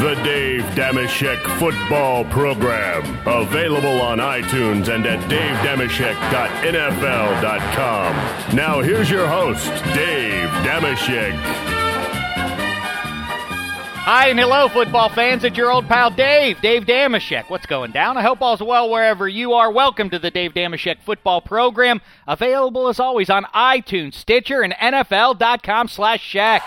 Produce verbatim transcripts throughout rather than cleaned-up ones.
The Dave Dameshek Football Program. Available on iTunes and at dave dameshek dot n f l dot com. Now here's your host, Dave Dameshek. Hi and hello, football fans. It's your old pal Dave, Dave Dameshek. What's going down? I hope all's well wherever you are. Welcome to the Dave Dameshek Football Program. Available as always on iTunes, Stitcher, and N F L dot com slash Shek.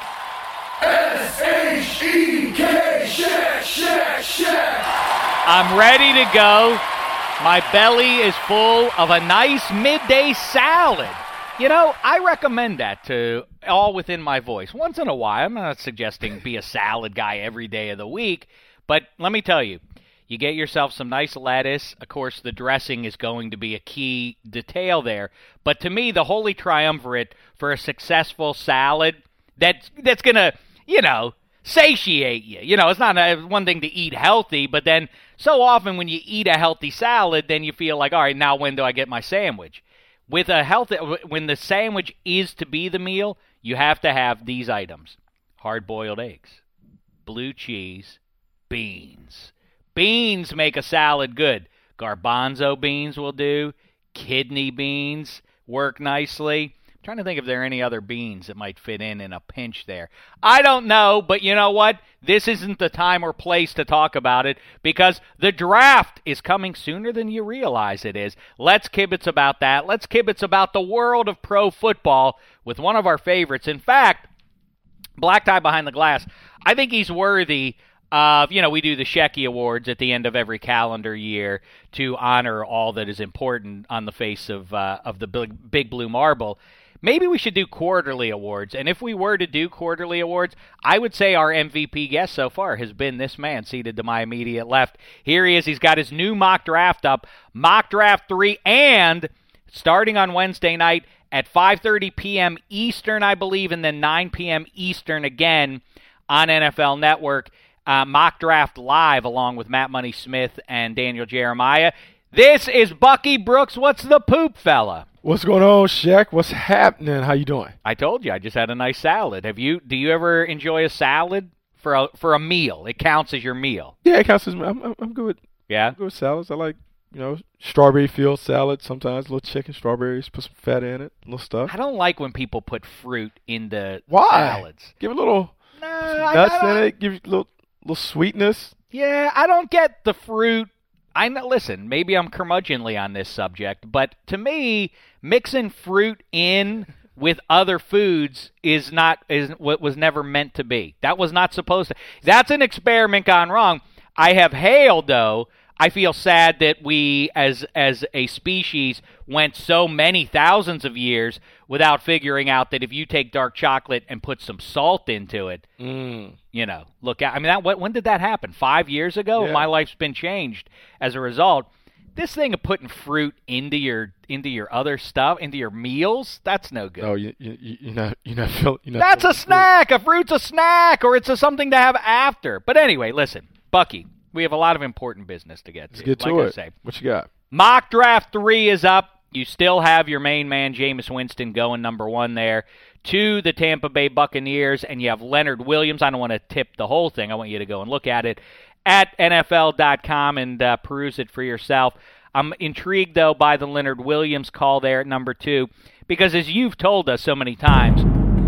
S H E K, Shek, Shek, Shek. I'm ready to go. My belly is full of a nice midday salad. You know, I recommend that to all within my voice. Once in a while, I'm not suggesting be a salad guy every day of the week, but let me tell you, you get yourself some nice lettuce. Of course, the dressing is going to be a key detail there. But to me, the holy triumvirate for a successful salad that's, that's going to, you know, satiate you. You know, it's not a, one thing to eat healthy, but then so often when you eat a healthy salad, then you feel like, all right, now when do I get my sandwich? With a healthy, when the sandwich is to be the meal, you have to have these items: hard-boiled eggs, blue cheese, beans. Beans make a salad good. Garbanzo beans will do. Kidney beans work nicely. I'm trying to think if there are any other beans that might fit in in a pinch there. I don't know, but you know what? This isn't the time or place to talk about it because the draft is coming sooner than you realize it is. Let's kibitz about that. Let's kibitz about the world of pro football with one of our favorites. In fact, Black Tie Behind the Glass, I think he's worthy of, you know, we do the Shecky Awards at the end of every calendar year to honor all that is important on the face of uh, of the big, big blue marble. Maybe we should do quarterly awards, and if we were to do quarterly awards, I would say our M V P guest so far has been this man seated to my immediate left. Here he is. He's got his new mock draft up, Mock Draft three, and starting on Wednesday night at five thirty p.m. Eastern, I believe, and then nine p.m. Eastern again on N F L Network, uh, Mock Draft Live along with Matt Money Smith and Daniel Jeremiah. This is Bucky Brooks. What's the poop, fella? What's going on, Shek? What's happening? How you doing? I told you, I just had a nice salad. Have you? Do you ever enjoy a salad for a for a meal? It counts as your meal. Yeah, it counts as I'm. I'm, I'm good with. Yeah, I'm good with salads. I like, you know, strawberry field salad. Sometimes a little chicken, strawberries, put some fat in it, little stuff. I don't like when people put fruit in the Why? salads. Give it a little no, nuts I, I in it. Give it a little little sweetness. Yeah, I don't get the fruit. I know, listen, maybe I'm curmudgeonly on this subject, but to me, mixing fruit in with other foods is not is what was never meant to be. That was not supposed to. That's an experiment gone wrong. I have hailed, though. I feel sad that we, as as a species, went so many thousands of years without figuring out that if you take dark chocolate and put some salt into it, Mm. you know, look at. I mean, that what, when did that happen? Five years ago. Yeah. My life's been changed as a result. This thing of putting fruit into your into your other stuff, into your meals, that's no good. No, you you you're not you're not feeling. You're not That's a feeling snack. A fruit's a snack, or it's a something to have after. But anyway, listen, Bucky, we have a lot of important business to get to. Let's get to like it. I say. What you got? Mock Draft three is up. You still have your main man, Jameis Winston, going number one there to the Tampa Bay Buccaneers, and you have Leonard Williams. I don't want to tip the whole thing. I want you to go and look at it at N F L dot com and uh, peruse it for yourself. I'm intrigued, though, by the Leonard Williams call there at number two, because as you've told us so many times,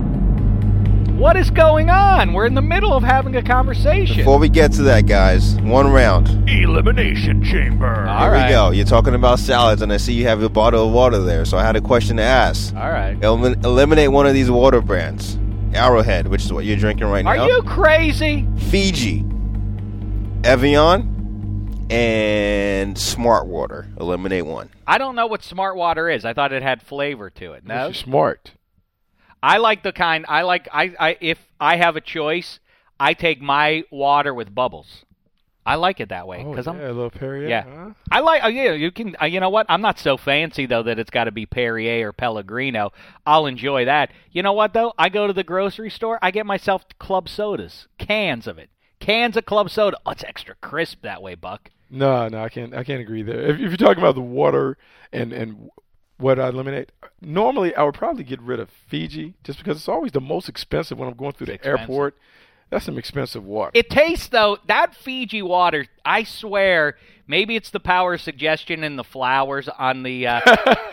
what is going on? We're in the middle of having a conversation. Before we get to that, guys, one round. Elimination Chamber. All Here right. we go. You're talking about salads, and I see you have your bottle of water there, so I had a question to ask. All right. Elim- eliminate one of these water brands. Arrowhead, which is what you're drinking right Are now. you crazy? Fiji, Evian, and Smart Water. Eliminate one. I don't know what Smart Water is. I thought it had flavor to it. No? You're smart. I like the kind, I like, I, I, if I have a choice, I take my water with bubbles. I like it that way. Oh, Cause yeah, I'm, a little Perrier. yeah. Huh? I like, uh, yeah, you can, uh, you know what? I'm not so fancy, though, that it's got to be Perrier or Pellegrino. I'll enjoy that. You know what, though? I go to the grocery store, I get myself club sodas, cans of it. Cans of club soda. Oh, it's extra crisp that way, Buck. No, no, I can't. I can't agree there. If, if you're talking about the water and and what I eliminate, normally I would probably get rid of Fiji just because it's always the most expensive when I'm going through the Expensive. airport. That's some expensive water. It tastes, though, that Fiji water, I swear, maybe it's the power of suggestion in the flowers on the, uh,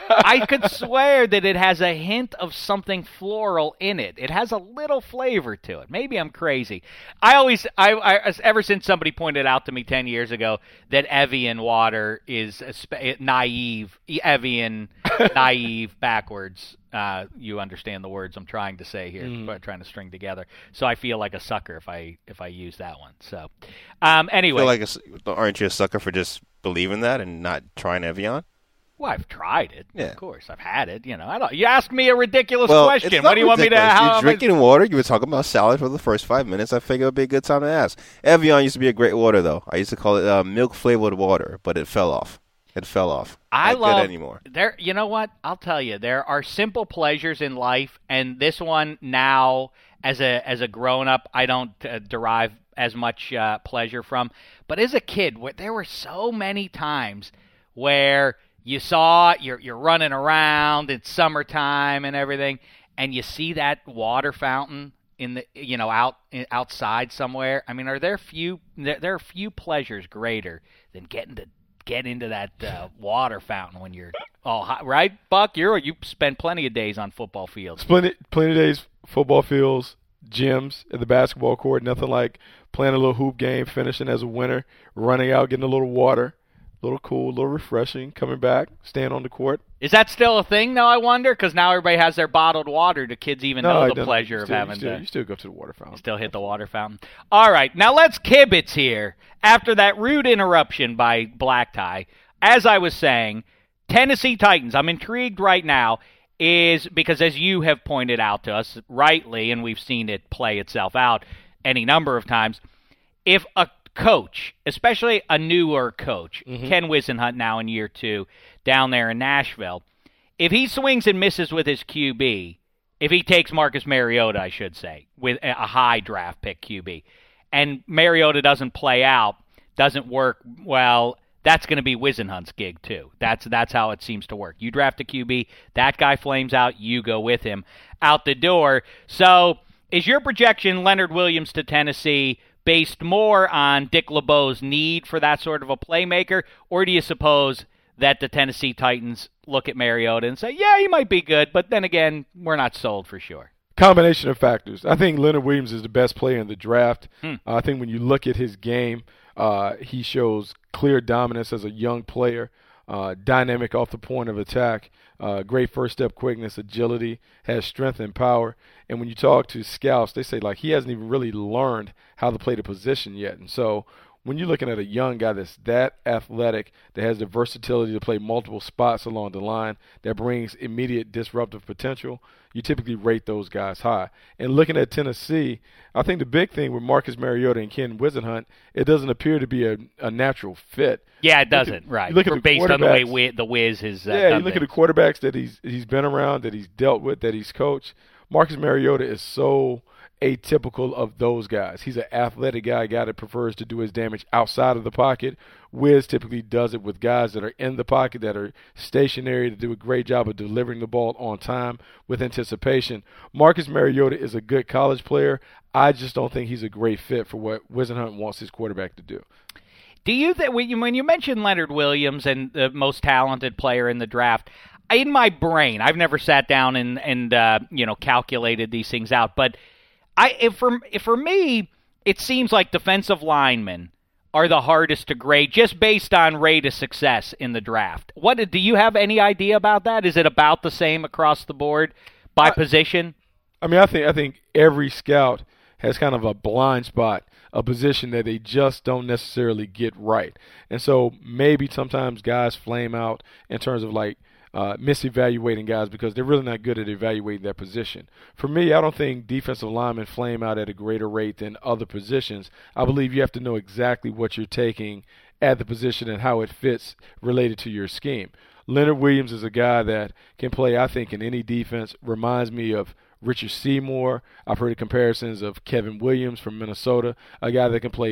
I could swear that it has a hint of something floral in it. It has a little flavor to it. Maybe I'm crazy. I always, I, I ever since somebody pointed out to me ten years ago that Evian water is a spe- naive, Evian, naive, backwards. Uh, you understand the words I'm trying to say here, Mm. but trying to string together. So I feel like a sucker if I if I use that one. So um, anyway, feel like a, aren't you a sucker for just believing that and not trying Evian? well, I've tried it. Yeah. Of course, I've had it. You know, I don't. You asked me a ridiculous Well, question. it's not What do you want me to? ridiculous. How You're am I- drinking water. You were talking about salad for the first five minutes. I figured it would be a good time to ask. Evian used to be a great water, though. I used to call it uh, milk flavored water, but it fell off. It fell off. I Not love good anymore. there. You know what? I'll tell you. There are simple pleasures in life, and this one now, as a as a grown up, I don't uh, derive as much uh, pleasure from. But as a kid, wh- there were so many times where you saw you're you're running around. It's summertime and everything, and you see that water fountain in the you know out outside somewhere. I mean, are there few there, there are few pleasures greater than getting to get into that uh, water fountain when you're all hot, right, Buck? You're you spend plenty of days on football fields. Plenty, plenty of days, football fields, gyms, at the basketball court. Nothing like playing a little hoop game, finishing as a winner, running out, getting a little water, a little cool, a little refreshing, coming back, staying on the court. Is that still a thing, though, I wonder? Because now everybody has their bottled water. Do kids even No, know it the doesn't. pleasure You of still, having you still, to you still go to the water fountain. still hit the water fountain? All right, now let's kibitz here. After that rude interruption by Black Tie, as I was saying, Tennessee Titans, I'm intrigued right now, is because as you have pointed out to us rightly, and we've seen it play itself out any number of times, if a coach, especially a newer coach, Mm-hmm. Ken Whisenhunt now in year two, down there in Nashville, if he swings and misses with his Q B, if he takes Marcus Mariota, I should say, with a high draft pick Q B, and Mariota doesn't play out, doesn't work well, that's going to be Whisenhunt's gig too. That's that's how it seems to work. You draft a Q B, that guy flames out, you go with him out the door. So is your projection Leonard Williams to Tennessee based more on Dick LeBeau's need for that sort of a playmaker, or do you suppose that the Tennessee Titans look at Mariota and say, yeah, he might be good, but then again, we're not sold for sure? Combination of factors. I think Leonard Williams is the best player in the draft. Hmm. Uh, I think when you look at his game, uh, he shows clear dominance as a young player, uh, dynamic off the point of attack, uh, great first step quickness, agility, has strength and power. And when you talk to scouts, they say like he hasn't even really learned how to play the position yet. And so when you're looking at a young guy that's that athletic, that has the versatility to play multiple spots along the line, that brings immediate disruptive potential, you typically rate those guys high. And looking at Tennessee, I think the big thing with Marcus Mariota and Ken Whisenhunt, it doesn't appear to be a, a natural fit. Yeah, it Look at- doesn't, right. you look at For- the based on the way quarterbacks. Wiz, the Wiz is uh, Yeah, you done look at the things. quarterbacks that he's he's been around, that he's dealt with, that he's coached. Marcus Mariota is so atypical of those guys. He's an athletic guy, a guy that prefers to do his damage outside of the pocket. Wiz typically does it with guys that are in the pocket, that are stationary, to do a great job of delivering the ball on time with anticipation. Marcus Mariota is a good college player. I just don't think he's a great fit for what Whisenhunt wants his quarterback to do. Do you think when you, when you mentioned Leonard Williams and the most talented player in the draft, in my brain, I've never sat down and and uh, you know calculated these things out, but I if for if for me, it seems like defensive linemen are the hardest to grade just based on rate of success in the draft. What do you have any idea about that? Is it about the same across the board by I- position? I mean, I think I think every scout has kind of a blind spot, a position that they just don't necessarily get right. And so maybe sometimes guys flame out in terms of like uh, misevaluating guys because they're really not good at evaluating that position. For me, I don't think defensive linemen flame out at a greater rate than other positions. I believe you have to know exactly what you're taking at the position and how it fits related to your scheme. Leonard Williams is a guy that can play, I think, in any defense. Reminds me of Richard Seymour. I've heard comparisons of Kevin Williams from Minnesota, a guy that can play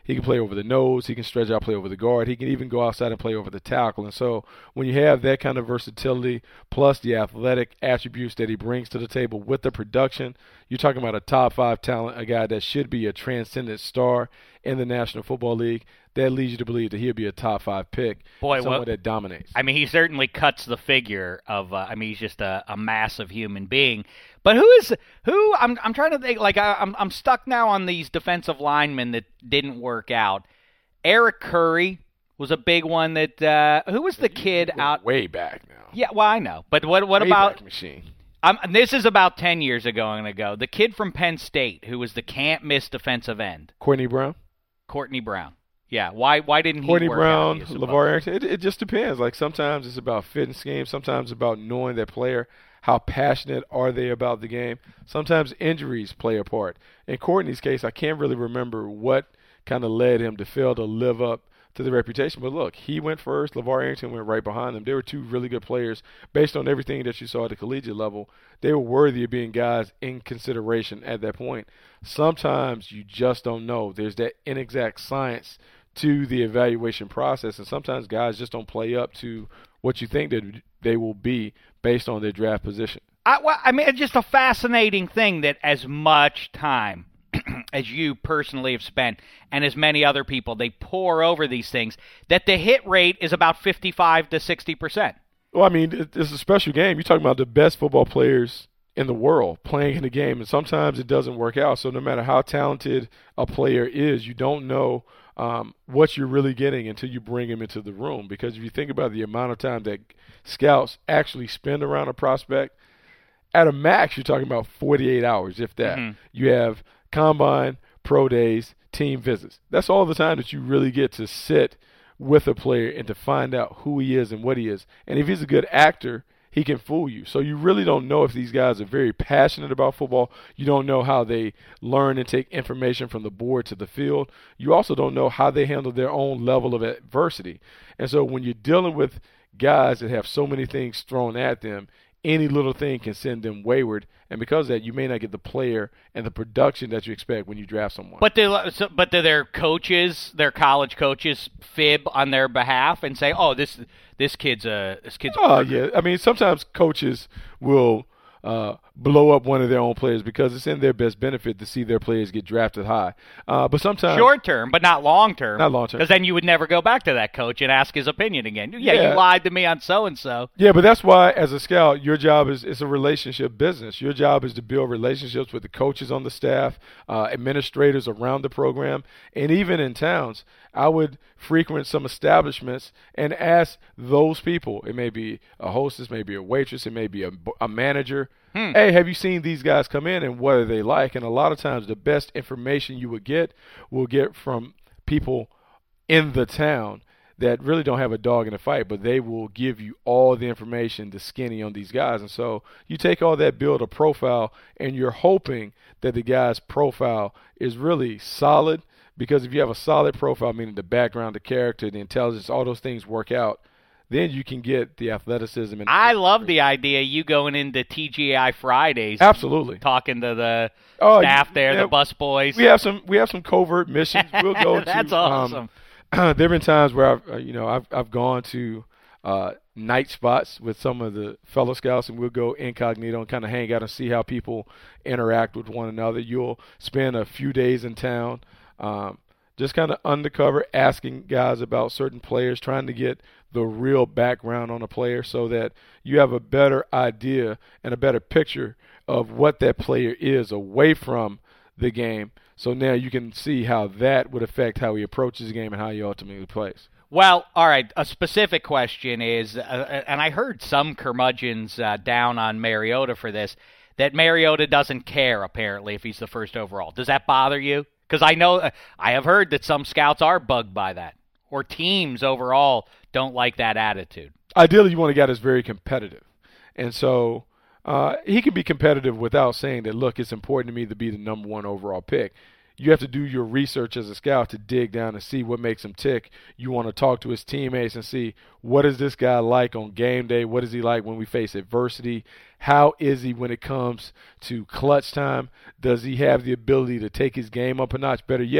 He can play over the nose. He can stretch out, play over the guard. He can even go outside and play over the tackle. And so when you have that kind of versatility plus the athletic attributes that he brings to the table with the production, you're talking about a top five talent, a guy that should be a transcendent star in the National Football League. That leads you to believe that he'll be a top five pick, Boy, someone well, that dominates. I mean, he certainly cuts the figure of. Uh, I mean, he's just a, a massive human being. But who is who? I'm I'm trying to think. Like I, I'm I'm stuck now on these defensive linemen that didn't work out. Eric Curry was a big one. That uh, who was the kid out way back now? Yeah, well, I know. But what what way about back machine? Um, this is about ten years ago. I'm going to go. The kid from Penn State who was the can't miss defensive end. Courtney Brown. Courtney Brown. Yeah, why why didn't he Courtney work Brown, out, LeVar Arrington, it, it just depends. Like sometimes it's about fit and scheme, sometimes about knowing that player, how passionate are they about the game. Sometimes injuries play a part. In Courtney's case, I can't really remember what kind of led him to fail to live up to the reputation. But look, he went first, LeVar Arrington went right behind them. They were two really good players based on everything that you saw at the collegiate level. They were worthy of being guys in consideration at that point. Sometimes you just don't know. There's that inexact science to the evaluation process, and sometimes guys just don't play up to what you think that they will be based on their draft position. I, well, I mean, it's just a fascinating thing that as much time as you personally have spent and as many other people, they pour over these things, that the hit rate is about fifty-five to sixty percent. Well, I mean, it's a special game. You're talking about the best football players in the world playing in the game, and sometimes it doesn't work out. So no matter how talented a player is, you don't know um, what you're really getting until you bring him into the room. Because if you think about the amount of time that scouts actually spend around a prospect, at a max, you're talking about forty-eight hours, if that. Mm-hmm. You have combine, pro days, team visits. That's all the time that you really get to sit with a player and to find out who he is and what he is. And if he's a good actor, he can fool you. So you really don't know if these guys are very passionate about football. You don't know how they learn and take information from the board to the field. You also don't know how they handle their own level of adversity. And so when you're dealing with guys that have so many things thrown at them, any little thing can send them wayward. And because of that, you may not get the player and the production that you expect when you draft someone. But do, so, but do their coaches, their college coaches, fib on their behalf and say, "Oh, this this kid's a this kid's." Oh uh, yeah, I mean sometimes coaches will uh, blow up one of their own players because it's in their best benefit to see their players get drafted high. Uh, but sometimes short term, but not long term. Not long term, because then you would never go back to that coach and ask his opinion again. Yeah, yeah. You lied to me on so and so. Yeah, but that's why as a scout, your job is it's a relationship business. Your job is to build relationships with the coaches on the staff, uh, administrators around the program, and even in towns. I would frequent some establishments and ask those people. It may be a hostess, maybe a waitress, it may be a, a manager. Hmm. Hey, have you seen these guys come in and what are they like? And a lot of times the best information you would get will get from people in the town that really don't have a dog in the fight, but they will give you all the information, the skinny on these guys. And so you take all that, build a profile, and you're hoping that the guy's profile is really solid. Because if you have a solid profile, meaning the background, the character, the intelligence, all those things work out, then you can get the athleticism. And I love the idea you going into T G I Fridays. Absolutely. Talking to the oh, staff there, yeah, the bus boys. We have some we have some covert missions. We'll go to That's awesome. Um, there have been times where I've uh, you know I've I've gone to uh, night spots with some of the fellow scouts, and we'll go incognito and kind of hang out and see how people interact with one another. You'll spend a few days in town. Um, just kind of undercover, asking guys about certain players, trying to get the real background on a player so that you have a better idea and a better picture of what that player is away from the game. So now you can see how that would affect how he approaches the game and how he ultimately plays. Well, all right, a specific question is, uh, and I heard some curmudgeons uh, down on Mariota for this, that Mariota doesn't care, apparently, if he's the first overall. Does that bother you? Because I know I have heard that some scouts are bugged by that, or teams overall don't like that attitude. Ideally, you want a guy that's very competitive. And so uh, he can be competitive without saying that, look, it's important to me to be the number one overall pick. You have to do your research as a scout to dig down and see what makes him tick. You want to talk to his teammates and see what is this guy like on game day? What is he like when we face adversity? How is he when it comes to clutch time? Does he have the ability to take his game up a notch? Better yet,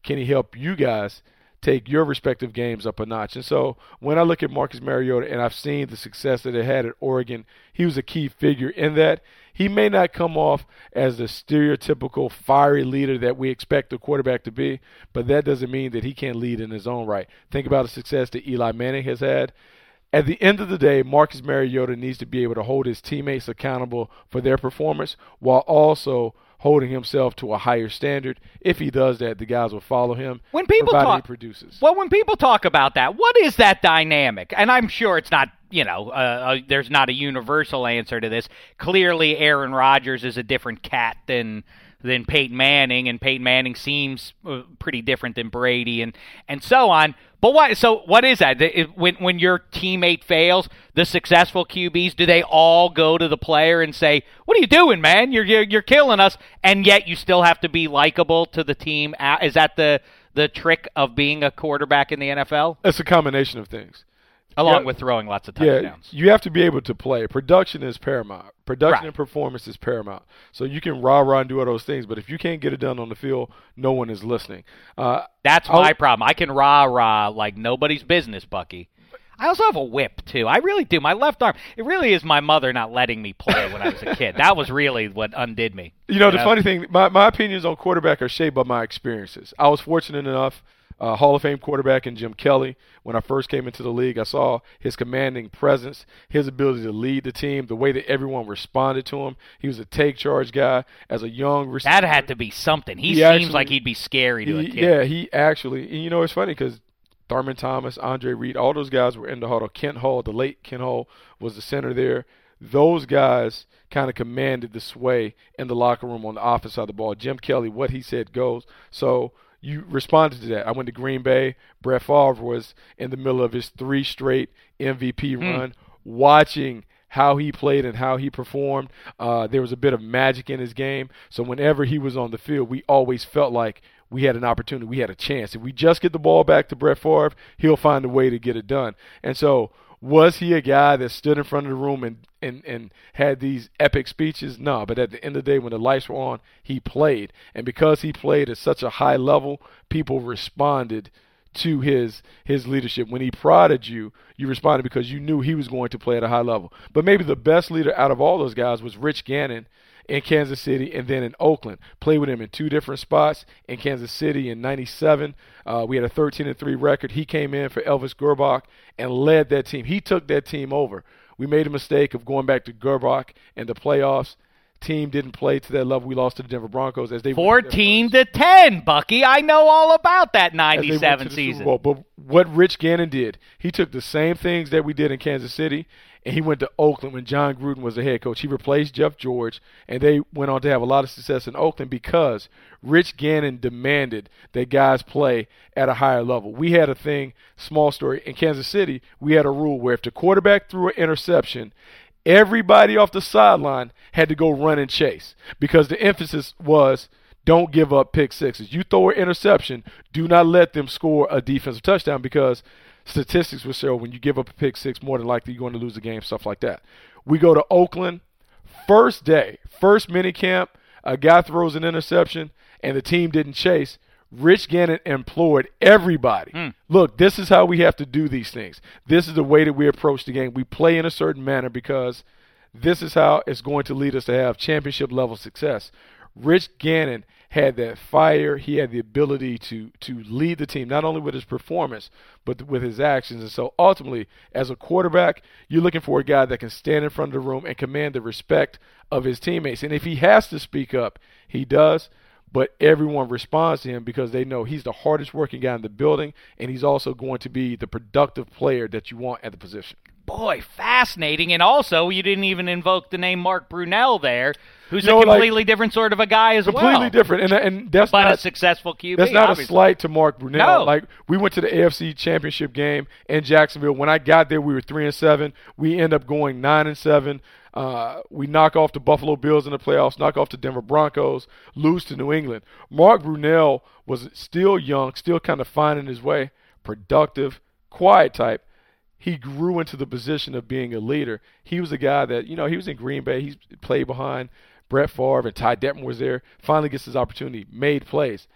can he help you guys take your respective games up a notch? And so when I look at Marcus Mariota and I've seen the success that they had at Oregon, he was a key figure in that. He may not come off as the stereotypical fiery leader that we expect a quarterback to be, but that doesn't mean that he can't lead in his own right. Think about the success that Eli Manning has had. At the end of the day, Marcus Mariota needs to be able to hold his teammates accountable for their performance while also holding himself to a higher standard. If he does that, the guys will follow him. When people provided talk, he produces. Well, when people talk about that, what is that dynamic? And I'm sure it's not, you know, uh, uh, there's not a universal answer to this. Clearly, Aaron Rodgers is a different cat than than Peyton Manning, and Peyton Manning seems uh, pretty different than Brady, and and so on. But what? So what is that? It, when when your teammate fails, the successful Q Bs, do they all go to the player and say, "What are you doing, man? You're you're, you're killing us," and yet you still have to be likable to the team? Is that the the trick of being a quarterback in the N F L? It's a combination of things. Along yeah, with throwing lots of touchdowns. Yeah, you have to be able to play. Production is paramount. Production right. and performance is paramount. So you can rah-rah and do all those things, but if you can't get it done on the field, no one is listening. Uh, That's I'll, my problem. I can rah-rah like nobody's business, Bucky. I also have a whip, too. I really do. My left arm, it really is my mother not letting me play when I was a kid. That was really what undid me. You know, you the know? funny thing, my, my opinions on quarterback are shaped by my experiences. I was fortunate enough, uh, Hall of Fame quarterback in Jim Kelly. When I first came into the league, I saw his commanding presence, his ability to lead the team, the way that everyone responded to him. He was a take-charge guy as a young receiver. That had to be something. He, he seems actually, like he'd be scary to he, a kid. Yeah, he actually, and you know, it's funny because Thurman Thomas, Andre Reed, all those guys were in the huddle. Kent Hull, the late Kent Hull, was the center there. Those guys kind of commanded the sway in the locker room on the offense side of the ball. Jim Kelly, what he said goes. So you responded to that. I went to Green Bay. Brett Favre was in the middle of his three straight M V P mm. run, watching how he played and how he performed. Uh, there was a bit of magic in his game. So whenever he was on the field, we always felt like we had an opportunity, we had a chance. If we just get the ball back to Brett Favre, he'll find a way to get it done. And so was he a guy that stood in front of the room and, and, and had these epic speeches? No, but at the end of the day, when the lights were on, he played. And because he played at such a high level, people responded to his his leadership. When he prodded you, you responded because you knew he was going to play at a high level. But maybe the best leader out of all those guys was Rich Gannon in Kansas City and then in Oakland. Played with him in two different spots. In Kansas City in ninety-seven, uh, we had a thirteen and three record. He came in for Elvis Gerbach and led that team. He took that team over. We made a mistake of going back to Gerbach in the playoffs. Team didn't play to that level. We lost to the Denver Broncos as they fourteen to ten, Bucky. I know all about that ninety-seven season. But what Rich Gannon did, he took the same things that we did in Kansas City, and he went to Oakland when John Gruden was the head coach. He replaced Jeff George, and they went on to have a lot of success in Oakland because Rich Gannon demanded that guys play at a higher level. We had a thing, small story, in Kansas City, we had a rule where if the quarterback threw an interception, everybody off the sideline had to go run and chase because the emphasis was don't give up pick sixes. You throw an interception, do not let them score a defensive touchdown because statistics will show when you give up a pick six, more than likely you're going to lose the game, stuff like that. We go to Oakland, first day, first minicamp, a guy throws an interception and the team didn't chase. Rich Gannon implored everybody, mm. look, this is how we have to do these things. This is the way that we approach the game. We play in a certain manner because this is how it's going to lead us to have championship-level success. Rich Gannon had that fire. He had the ability to to lead the team, not only with his performance, but with his actions. And so ultimately, as a quarterback, you're looking for a guy that can stand in front of the room and command the respect of his teammates. And if he has to speak up, he does. But everyone responds to him because they know he's the hardest working guy in the building, and he's also going to be the productive player that you want at the position. Boy, fascinating. And also, you didn't even invoke the name Mark Brunell there, who's you know, a completely like, different sort of a guy as completely well. Completely different. And, and that's but not, a successful Q B, That's not obviously. a slight to Mark Brunell. No. Like, we went to the A F C Championship game in Jacksonville. When I got there, we were three and seven. We end up going nine and seven. Uh, we knock off the Buffalo Bills in the playoffs, knock off the Denver Broncos, lose to New England. Mark Brunell was still young, still kind of finding his way, productive, quiet type. He grew into the position of being a leader. He was a guy that, you know, he was in Green Bay. He played behind Brett Favre, and Ty Detmer was there. Finally gets his opportunity, made plays.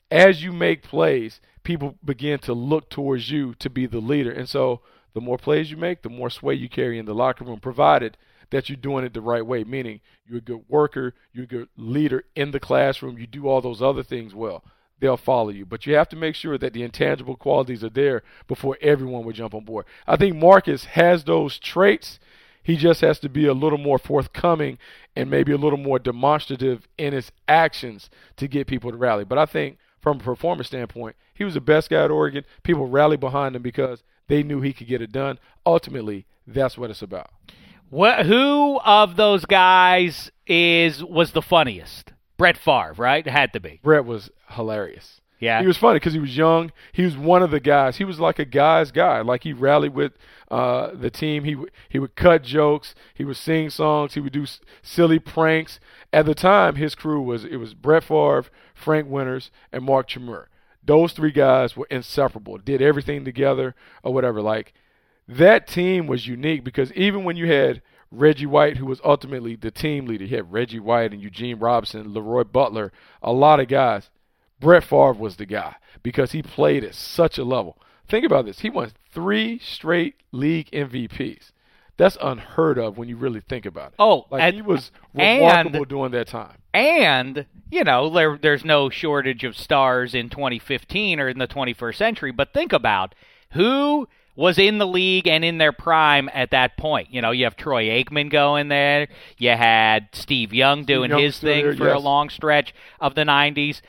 as you make plays, people begin to look towards you to be the leader. And so the more plays you make, the more sway you carry in the locker room, provided that you're doing it the right way, meaning you're a good worker, you're a good leader in the classroom, you do all those other things well. They'll follow you. But you have to make sure that the intangible qualities are there before everyone will jump on board. I think Marcus has those traits. He just has to be a little more forthcoming and maybe a little more demonstrative in his actions to get people to rally. But I think from a performance standpoint, he was the best guy at Oregon. People rallied behind him because they knew he could get it done. Ultimately, that's what it's about. What, who of those guys is was the funniest? Brett Favre, right? It had to be. Brett was hilarious. Yeah. He was funny because he was young. He was one of the guys. He was like a guy's guy. Like he rallied with uh, the team. He, w- he would cut jokes. He would sing songs. He would do s- silly pranks. At the time, his crew was, it was Brett Favre, Frank Winters, and Mark Chmur. Those three guys were inseparable, did everything together or whatever. Like that team was unique because even when you had Reggie White, who was ultimately the team leader. He had Reggie White and Eugene Robinson, Leroy Butler, a lot of guys. Brett Favre was the guy because he played at such a level. Think about this. He won three straight league M V Ps. That's unheard of when you really think about it. Oh, like and, he was remarkable and, during that time. And, you know, there, there's no shortage of stars in twenty fifteen or in the twenty-first century, but think about who was in the league and in their prime at that point. You know, you have Troy Aikman going there. You had Steve Young doing Steve his thing there, for yes. a long stretch of the nineties.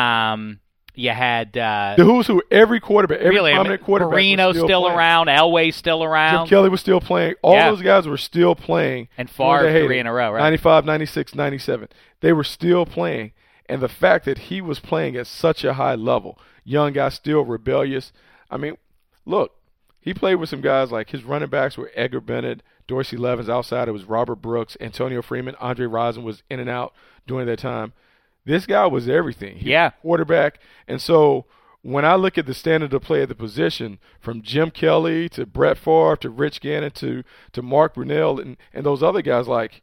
Um, you had uh, the who's who, every quarterback, every really, prominent quarterback Marino was still, still playing. around, Elway still around. Jim Kelly was still playing. All Yeah. those guys were still playing. And Favre during their three heyday. in a row, right? ninety-five, ninety-six, ninety-seven. They were still playing. And the fact that he was playing at such a high level, young guy, still rebellious. I mean, look, he played with some guys like his running backs were Edgar Bennett, Dorsey Levens. Outside, it was Robert Brooks, Antonio Freeman, Andre Rison was in and out during that time. This guy was everything. He Yeah. was a quarterback. And so when I look at the standard of play at the position, from Jim Kelly to Brett Favre to Rich Gannon to, to Mark Brunell and, and those other guys, like,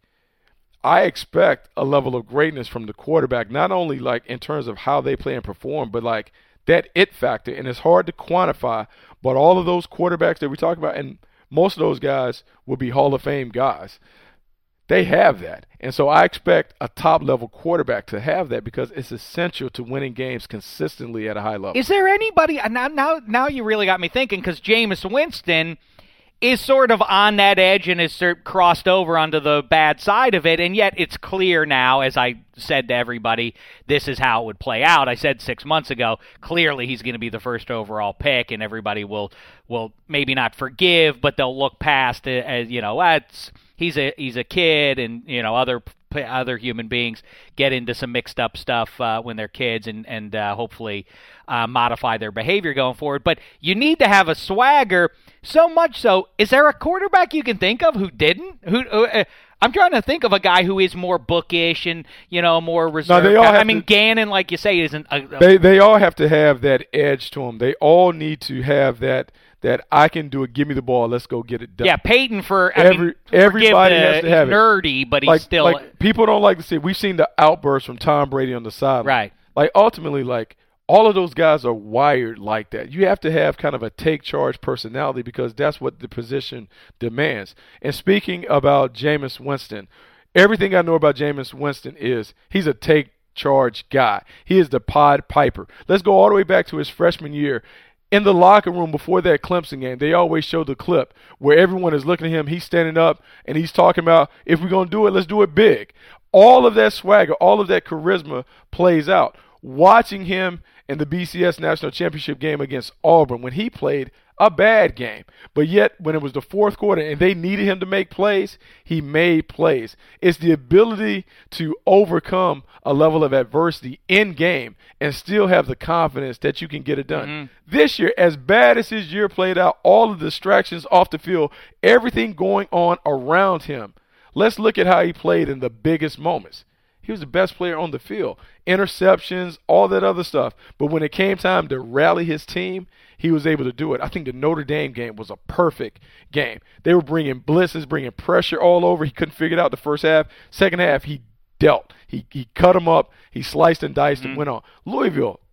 I expect a level of greatness from the quarterback, not only like in terms of how they play and perform, but like that it factor. And it's hard to quantify, but all of those quarterbacks that we talk about, and most of those guys will be Hall of Fame guys, they have that. And so I expect a top-level quarterback to have that because it's essential to winning games consistently at a high level. Is there anybody – now now now you really got me thinking because Jameis Winston – is sort of on that edge and is sort of crossed over onto the bad side of it, and yet it's clear now, as I said to everybody, this is how it would play out. I said six months ago, clearly he's going to be the first overall pick, and everybody will will maybe not forgive, but they'll look past it as, you know, that's he's a he's a kid, and, you know, other other human beings get into some mixed up stuff uh, when they're kids and, and uh, hopefully uh, modify their behavior going forward. But you need to have a swagger, so much so. Is there a quarterback you can think of who didn't? Who uh, I'm trying to think of a guy who is more bookish and, you know, more reserved. No, they all I have mean, to, Gannon, like you say, isn't a, a, they they all have to have that edge to them. They all need to have that that I can do it. Give me the ball. Let's go get it done. yeah, Peyton for I Every, mean, everybody the, has to have he's it. nerdy, but he's like, still like people don't like to see. We've seen the outbursts from Tom Brady on the sideline. right. Like ultimately, like all of those guys are wired like that. You have to have kind of a take charge personality because that's what the position demands. And speaking about Jameis Winston, everything I know about Jameis Winston is he's a take charge guy. He is the Pied Piper. Let's go all the way back to his freshman year. In the locker room before that Clemson game, they always show the clip where everyone is looking at him. He's standing up and he's talking about, if we're going to do it, let's do it big. All of that swagger, all of that charisma plays out. Watching him in the B C S National Championship game against Auburn when he played a bad game, but yet when it was the fourth quarter and they needed him to make plays, he made plays. It's the ability to overcome a level of adversity in game and still have the confidence that you can get it done. Mm-hmm. This year, as bad as his year played out, all of the distractions off the field, everything going on around him, let's look at how he played in the biggest moments. He was the best player on the field. Interceptions, all that other stuff. But when it came time to rally his team, he was able to do it. I think the Notre Dame game was a perfect game. They were bringing blitzes, bringing pressure all over. He couldn't figure it out the first half. Second half, he dealt. He he cut them up. He sliced and diced mm-hmm. and went on. Louisville,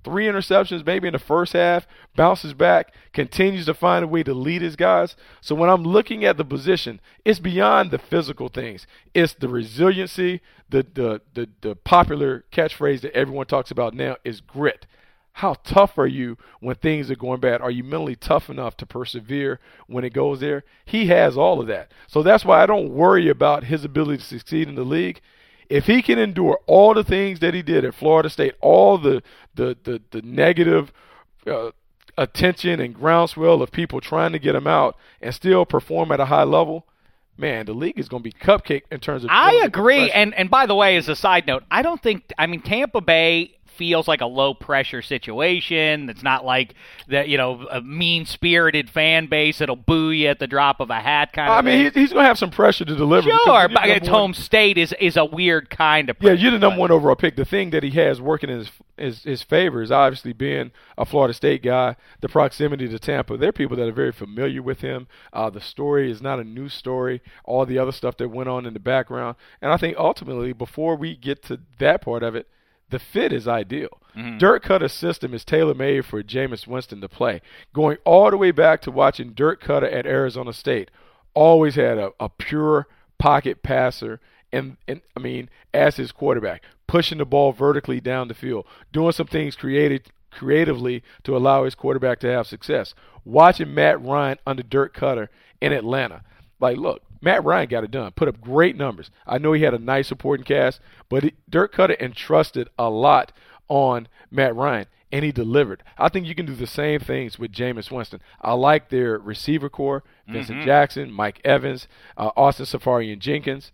three interceptions maybe in the first half, bounces back, continues to find a way to lead his guys. So when I'm looking at the position, it's beyond the physical things. It's the resiliency, the the the, the popular catchphrase that everyone talks about now is grit. How tough are you when things are going bad? Are you mentally tough enough to persevere when it goes there? He has all of that. So that's why I don't worry about his ability to succeed in the league. If he can endure all the things that he did at Florida State, all the the the, the negative uh, attention and groundswell of people trying to get him out and still perform at a high level, man, the league is going to be cupcake in terms of. I agree. And and by the way, as a side note, I don't think – I mean, Tampa Bay – feels like a low-pressure situation. It's not like that, you know, a mean-spirited fan base that'll boo you at the drop of a hat kind of I mean, thing. he's going to have some pressure to deliver. Sure, but its home state is, is a weird kind of pressure. Yeah, you're the number one overall pick. The thing that he has working in his, his, his favor is obviously being a Florida State guy, the proximity to Tampa. There are people that are very familiar with him. Uh, the story is not a new story, all the other stuff that went on in the background. And I think ultimately, before we get to that part of it, the fit is ideal. Mm-hmm. Dirk Cutter's system is tailor-made for Jameis Winston to play. Going all the way back to watching Dirk Cutter at Arizona State, always had a, a pure pocket passer, and, and I mean, as his quarterback, pushing the ball vertically down the field, doing some things creative, creatively to allow his quarterback to have success. Watching Matt Ryan under Dirk Cutter in Atlanta, like, look, Matt Ryan got it done, put up great numbers. I know he had a nice supporting cast, but he, Dirk Cutter entrusted a lot on Matt Ryan, and he delivered. I think you can do the same things with Jameis Winston. I like their receiver core, Vincent mm-hmm. Jackson, Mike Evans, uh, Austin Safarian Jenkins.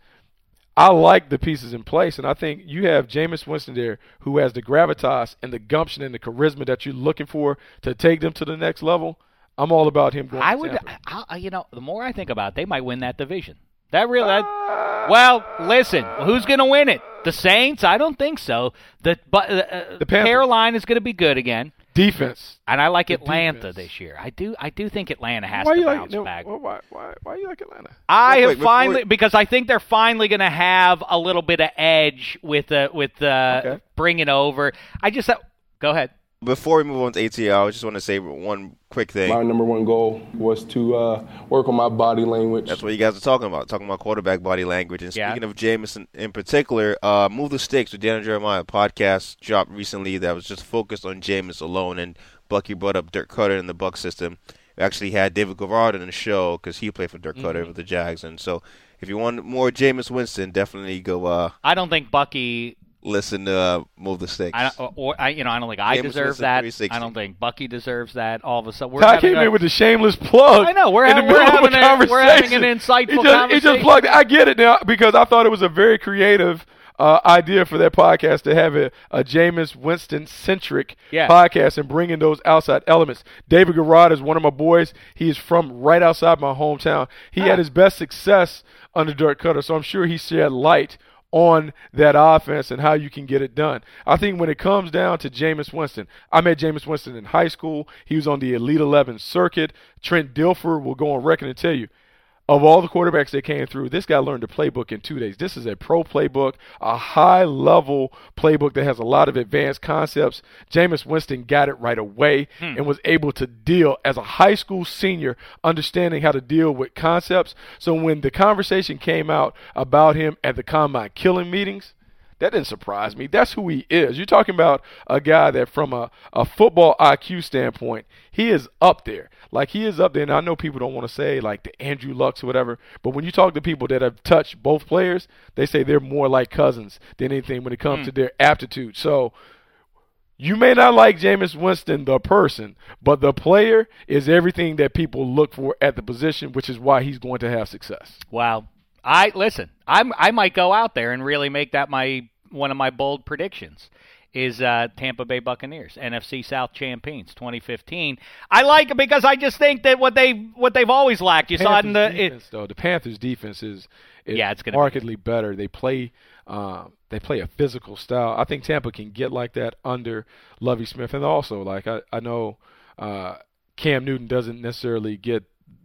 I like the pieces in place, and I think you have Jameis Winston there who has the gravitas and the gumption and the charisma that you're looking for to take them to the next level. I'm all about him going I to would, Tampa. I, you know, the more I think about it, they might win that division. That really, that, well, listen, who's going to win it? The Saints? I don't think so. The but uh, the Carolina is going to be good again. Defense, and I like the Atlanta defense. this year. I do, I do think Atlanta has why to you bounce like, back. No, why, why, why, you like Atlanta? I wait, have wait, finally before... because I think they're finally going to have a little bit of edge with uh, with uh, okay. bringing over. I just go ahead. Before we move on to A T L, I just want to say one quick thing. My number one goal was to uh, work on my body language. That's what you guys are talking about, talking about quarterback body language. And yeah. speaking of Jameis in particular, uh, Move the Sticks with Dan and Jeremiah podcast dropped recently that was just focused on Jameis alone. And Bucky brought up Dirk Cutter in the Buck system. We actually had David Garrard in the show because he played for Dirk mm-hmm. Cutter with the Jags. And so if you want more Jameis Winston, definitely go. Uh, I don't think Bucky... Listen to uh, Move the Sticks. I don't, or I, you know, I don't think I Jameis deserve Winston that. I don't think Bucky deserves that. All of a sudden, we're Ty came a, in with a shameless plug. I know we're, in ha- the we're, middle having, of a conversation. we're having an insightful he just, conversation. He just plugged. I get it now because I thought it was a very creative uh, idea for that podcast to have a, a Jameis Winston centric yeah. podcast and bring in those outside elements. David Garrard is one of my boys. He is from right outside my hometown. He ah. had his best success under Dirk Cutter, so I'm sure he shed light on that offense and how you can get it done. I think when it comes down to Jameis Winston, I met Jameis Winston in high school. He was on the Elite eleven circuit. Trent Dilfer will go on record and tell you, of all the quarterbacks that came through, this guy learned the playbook in two days. This is a pro playbook, a high-level playbook that has a lot of advanced concepts. Jameis Winston got it right away hmm. and was able to deal as a high school senior, understanding how to deal with concepts. So when the conversation came out about him at the Combine killing meetings, that didn't surprise me. That's who he is. You're talking about a guy that from a, a football I Q standpoint, he is up there. Like, he is up there. And I know people don't want to say, like, the Andrew Lucks or whatever, but when you talk to people that have touched both players, they say they're more like cousins than anything when it comes mm. to their aptitude. So you may not like Jameis Winston, the person, but the player is everything that people look for at the position, which is why he's going to have success. Wow. I listen. I'm. I might go out there and really make that my one of my bold predictions. Is uh, Tampa Bay Buccaneers N F C South champions twenty fifteen? I like it because I just think that what they what they've always lacked. You Panthers saw it in the defense, it, though. The Panthers defense is, is yeah, it's gonna markedly be. better. They play um, they play a physical style. I think Tampa can get like that under Lovie Smith, and also like I I know uh, Cam Newton doesn't necessarily get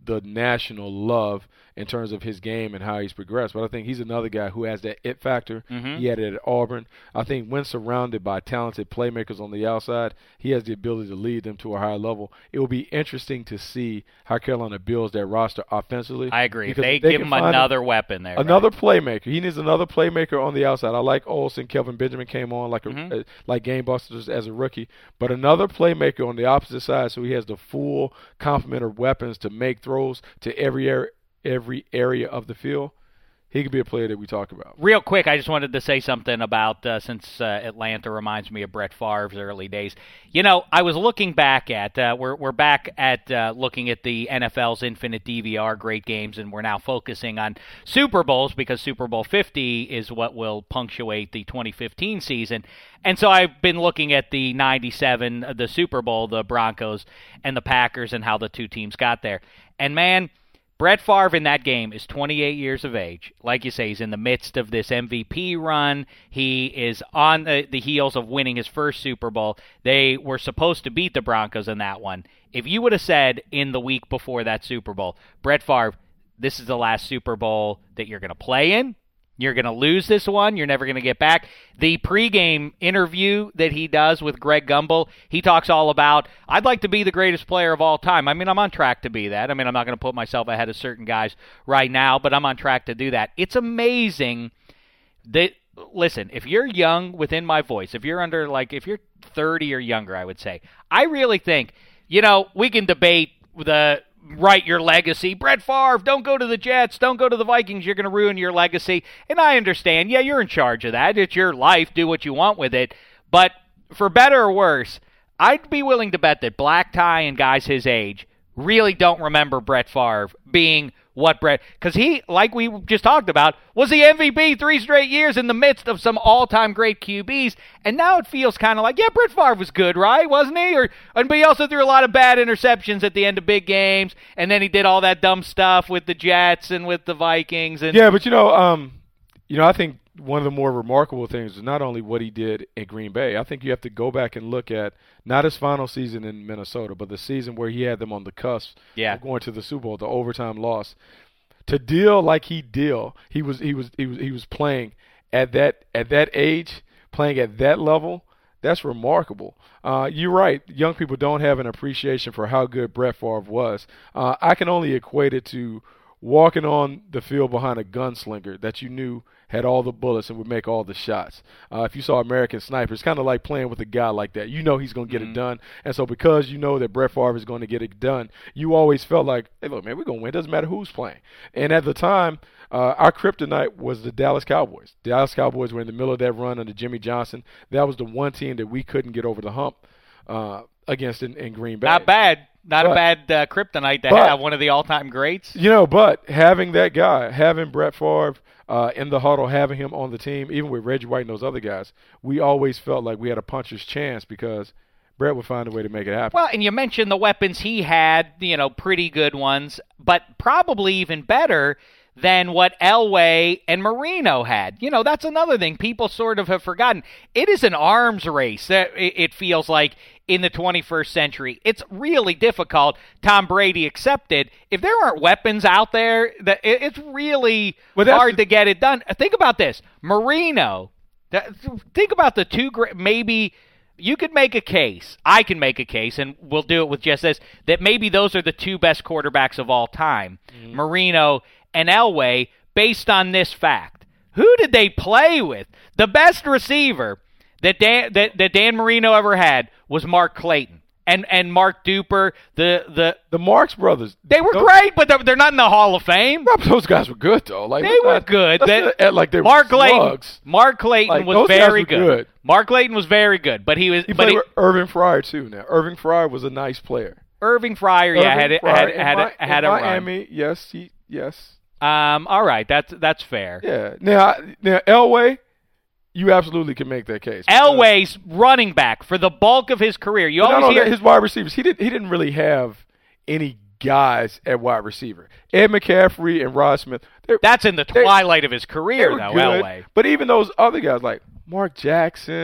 the national love in terms of his game and how he's progressed. But I think he's another guy who has that it factor. Mm-hmm. He had it at Auburn. I think when surrounded by talented playmakers on the outside, he has the ability to lead them to a higher level. It will be interesting to see how Carolina builds that roster offensively. I agree. If Because they, if they give can him find another weapon there. Another right? playmaker. He needs another playmaker on the outside. I like Olsen. Kelvin Benjamin came on like a, Mm-hmm. uh, like game busters as a rookie. But another playmaker on the opposite side so he has the full complement of weapons to make throws to every area, every area of the field. He could be a player that we talk about. Real quick, I just wanted to say something about, uh, since uh, Atlanta reminds me of Brett Favre's early days. You know, I was looking back at, uh, we're, we're back at uh, looking at the N F L's Infinite D V R, great games, and we're now focusing on Super Bowls because Super Bowl fifty is what will punctuate the twenty fifteen season. And so I've been looking at the ninety-seven, the Super Bowl, the Broncos and the Packers, and how the two teams got there. And, man, Brett Favre in that game is twenty-eight years of age. Like you say, he's in the midst of this M V P run. He is on the, the heels of winning his first Super Bowl. They were supposed to beat the Broncos in that one. If you would have said in the week before that Super Bowl, Brett Favre, this is the last Super Bowl that you're going to play in, you're going to lose this one, you're never going to get back. The pregame interview that he does with Greg Gumbel, he talks all about, I'd like to be the greatest player of all time. I mean, I'm on track to be that. I mean, I'm not going to put myself ahead of certain guys right now, but I'm on track to do that. It's amazing that, listen, if you're young within my voice, if you're under, like, if you're thirty or younger, I would say, I really think, you know, we can debate the write your legacy. Brett Favre, don't go to the Jets, don't go to the Vikings, you're going to ruin your legacy. And I understand, yeah, you're in charge of that. It's your life, do what you want with it. But for better or worse, I'd be willing to bet that Black Tie and guys his age really don't remember Brett Favre being what Brett, because he, like we just talked about, was the M V P three straight years in the midst of some all-time great Q Bs, and now it feels kind of like, yeah, Brett Favre was good, right, wasn't he? Or, and but he also threw a lot of bad interceptions at the end of big games, and then he did all that dumb stuff with the Jets and with the Vikings. And Yeah, but you know, um, you know, I think one of the more remarkable things is not only what he did in Green Bay. I think you have to go back and look at not his final season in Minnesota, but the season where he had them on the cusp Yeah. of going to the Super Bowl, the overtime loss. To deal like he deal, he was he was he was he was playing at that at that age, playing at that level. That's remarkable. Uh, you're right. Young people don't have an appreciation for how good Brett Favre was. Uh, I can only equate it to walking on the field behind a gunslinger that you knew had all the bullets and would make all the shots. Uh, if you saw American Sniper, it's kind of like playing with a guy like that. You know he's going to get Mm-hmm. it done. And so because you know that Brett Favre is going to get it done, you always felt like, hey, look, man, we're going to win. It doesn't matter who's playing. And at the time, uh, our kryptonite was the Dallas Cowboys. The Dallas Cowboys were in the middle of that run under Jimmy Johnson. That was the one team that we couldn't get over the hump uh, against in, in Green Bay. not bad. Not But- a bad uh, kryptonite to but- have, one of the all-time greats. You know, but having that guy, having Brett Favre uh, in the huddle, having him on the team, even with Reggie White and those other guys, we always felt like we had a puncher's chance because Brett would find a way to make it happen. Well, and you mentioned the weapons he had, you know, pretty good ones, but probably even better than what Elway and Marino had. You know, that's another thing people sort of have forgotten. It is an arms race, that it feels like, in the twenty-first century. It's really difficult, Tom Brady accepted. If there aren't weapons out there, that it's really Well, that's hard the- to get it done. Think about this. Marino, that- think about the two great, maybe you could make a case, I can make a case, and we'll do it with just this, that maybe those are the two best quarterbacks of all time, Mm-hmm. Marino and Elway, based on this fact. Who did they play with? The best receiver that Dan, that, that Dan Marino ever had was Mark Clayton. And and Mark Duper, the the The Marx brothers. they were those, great, but they're, they're not in the Hall of Fame. Those guys were good, though. Like They let's were not- good. let's They- not act like they Mark were Clayton, slugs. Mark Clayton Like, was those guys very were good. good. Mark Clayton was very good, but he was He but played he, with Irving Fryer, too, now. Irving Fryer was a nice player. Irving Fryer, yeah, Irving had Fryer had in had, Mi- a, had in a run. Miami, yes, he, yes. Um, all right, that's that's fair. Yeah. Now, now Elway, you absolutely can make that case. Elway's running back for the bulk of his career. You But not always only hear that, his wide receivers. He didn't. He didn't really have any guys at wide receiver. Ed McCaffrey and Rod Smith. that's in the they- twilight of his they career, were though. good. Elway. But even those other guys like Mark Jackson,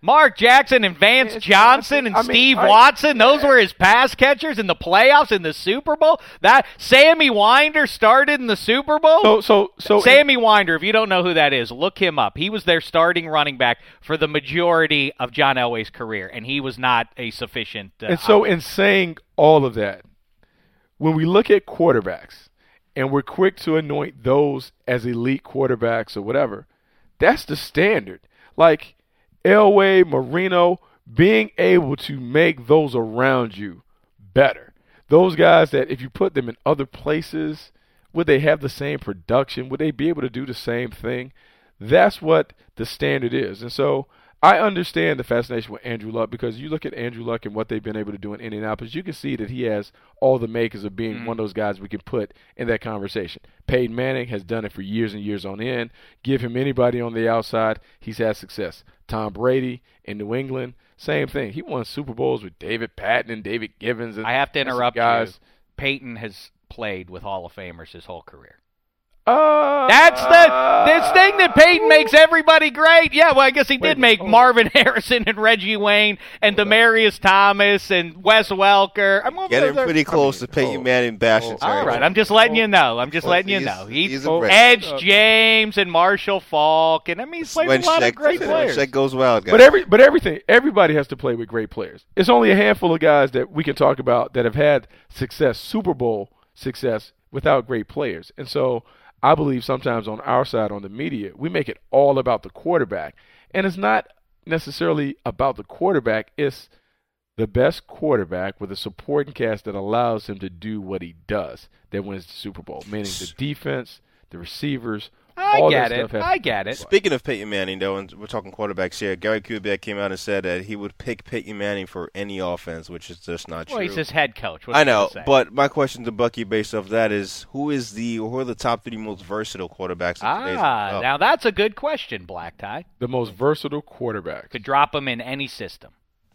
Mark Jackson and Vance Vance Johnson and Johnson. I mean, Steve I- Watson, those were his pass catchers in the playoffs in the Super Bowl. That Sammy Winder started in the Super Bowl. So, so, so. Sammy Winder, if you don't know who that is, look him up. He was their starting running back for the majority of John Elway's career, and he was not a sufficient. Uh, And so, option. in saying all of that, when we look at quarterbacks and we're quick to anoint those as elite quarterbacks or whatever, that's the standard. Like Elway, Marino, being able to make those around you better. Those guys that if you put them in other places, would they have the same production? Would they be able to do the same thing? That's what the standard is. And so I understand the fascination with Andrew Luck because you look at Andrew Luck and what they've been able to do in Indianapolis, you can see that he has all the makers of being mm. one of those guys we can put in that conversation. Peyton Manning has done it for years and years on end. Give him anybody on the outside, he's had success. Tom Brady in New England, same thing. He won Super Bowls with David Patton and David Givens. And I have to interrupt guys. you. Peyton has played with Hall of Famers his whole career. Uh, That's the this thing that Peyton makes everybody great. Yeah, well, I guess he did make oh. Marvin Harrison and Reggie Wayne and Demaryius Thomas and Wes Welker. I'm getting pretty close I mean, to Peyton oh, Manning bashing. oh, All right, I'm just letting you know. I'm just Oh, letting you he's- know. He's, he's a great- Edge uh, James and Marshall Falk, and I mean, he's played when with a lot Shaq, of great when players. Shaq goes wild, guys. But every but everything everybody has to play with great players. It's only a handful of guys that we can talk about that have had success, Super Bowl success, without great players. And so I believe sometimes on our side, on the media, we make it all about the quarterback. And it's not necessarily about the quarterback. It's the best quarterback with a supporting cast that allows him to do what he does that wins the Super Bowl, meaning the defense, the receivers, I all get that it. stuff has I to get it. Speaking of Peyton Manning, though, and we're talking quarterbacks here, Gary Kubiak came out and said that he would pick Peyton Manning for any offense, which is just not Well, true. he's his head coach. What's I he gonna know, say? but my question to Bucky based off that is, who is the who are the top three most versatile quarterbacks in today's ah, N F L? now that's a good question, Black Tie. the most versatile quarterback. Could drop him in any system.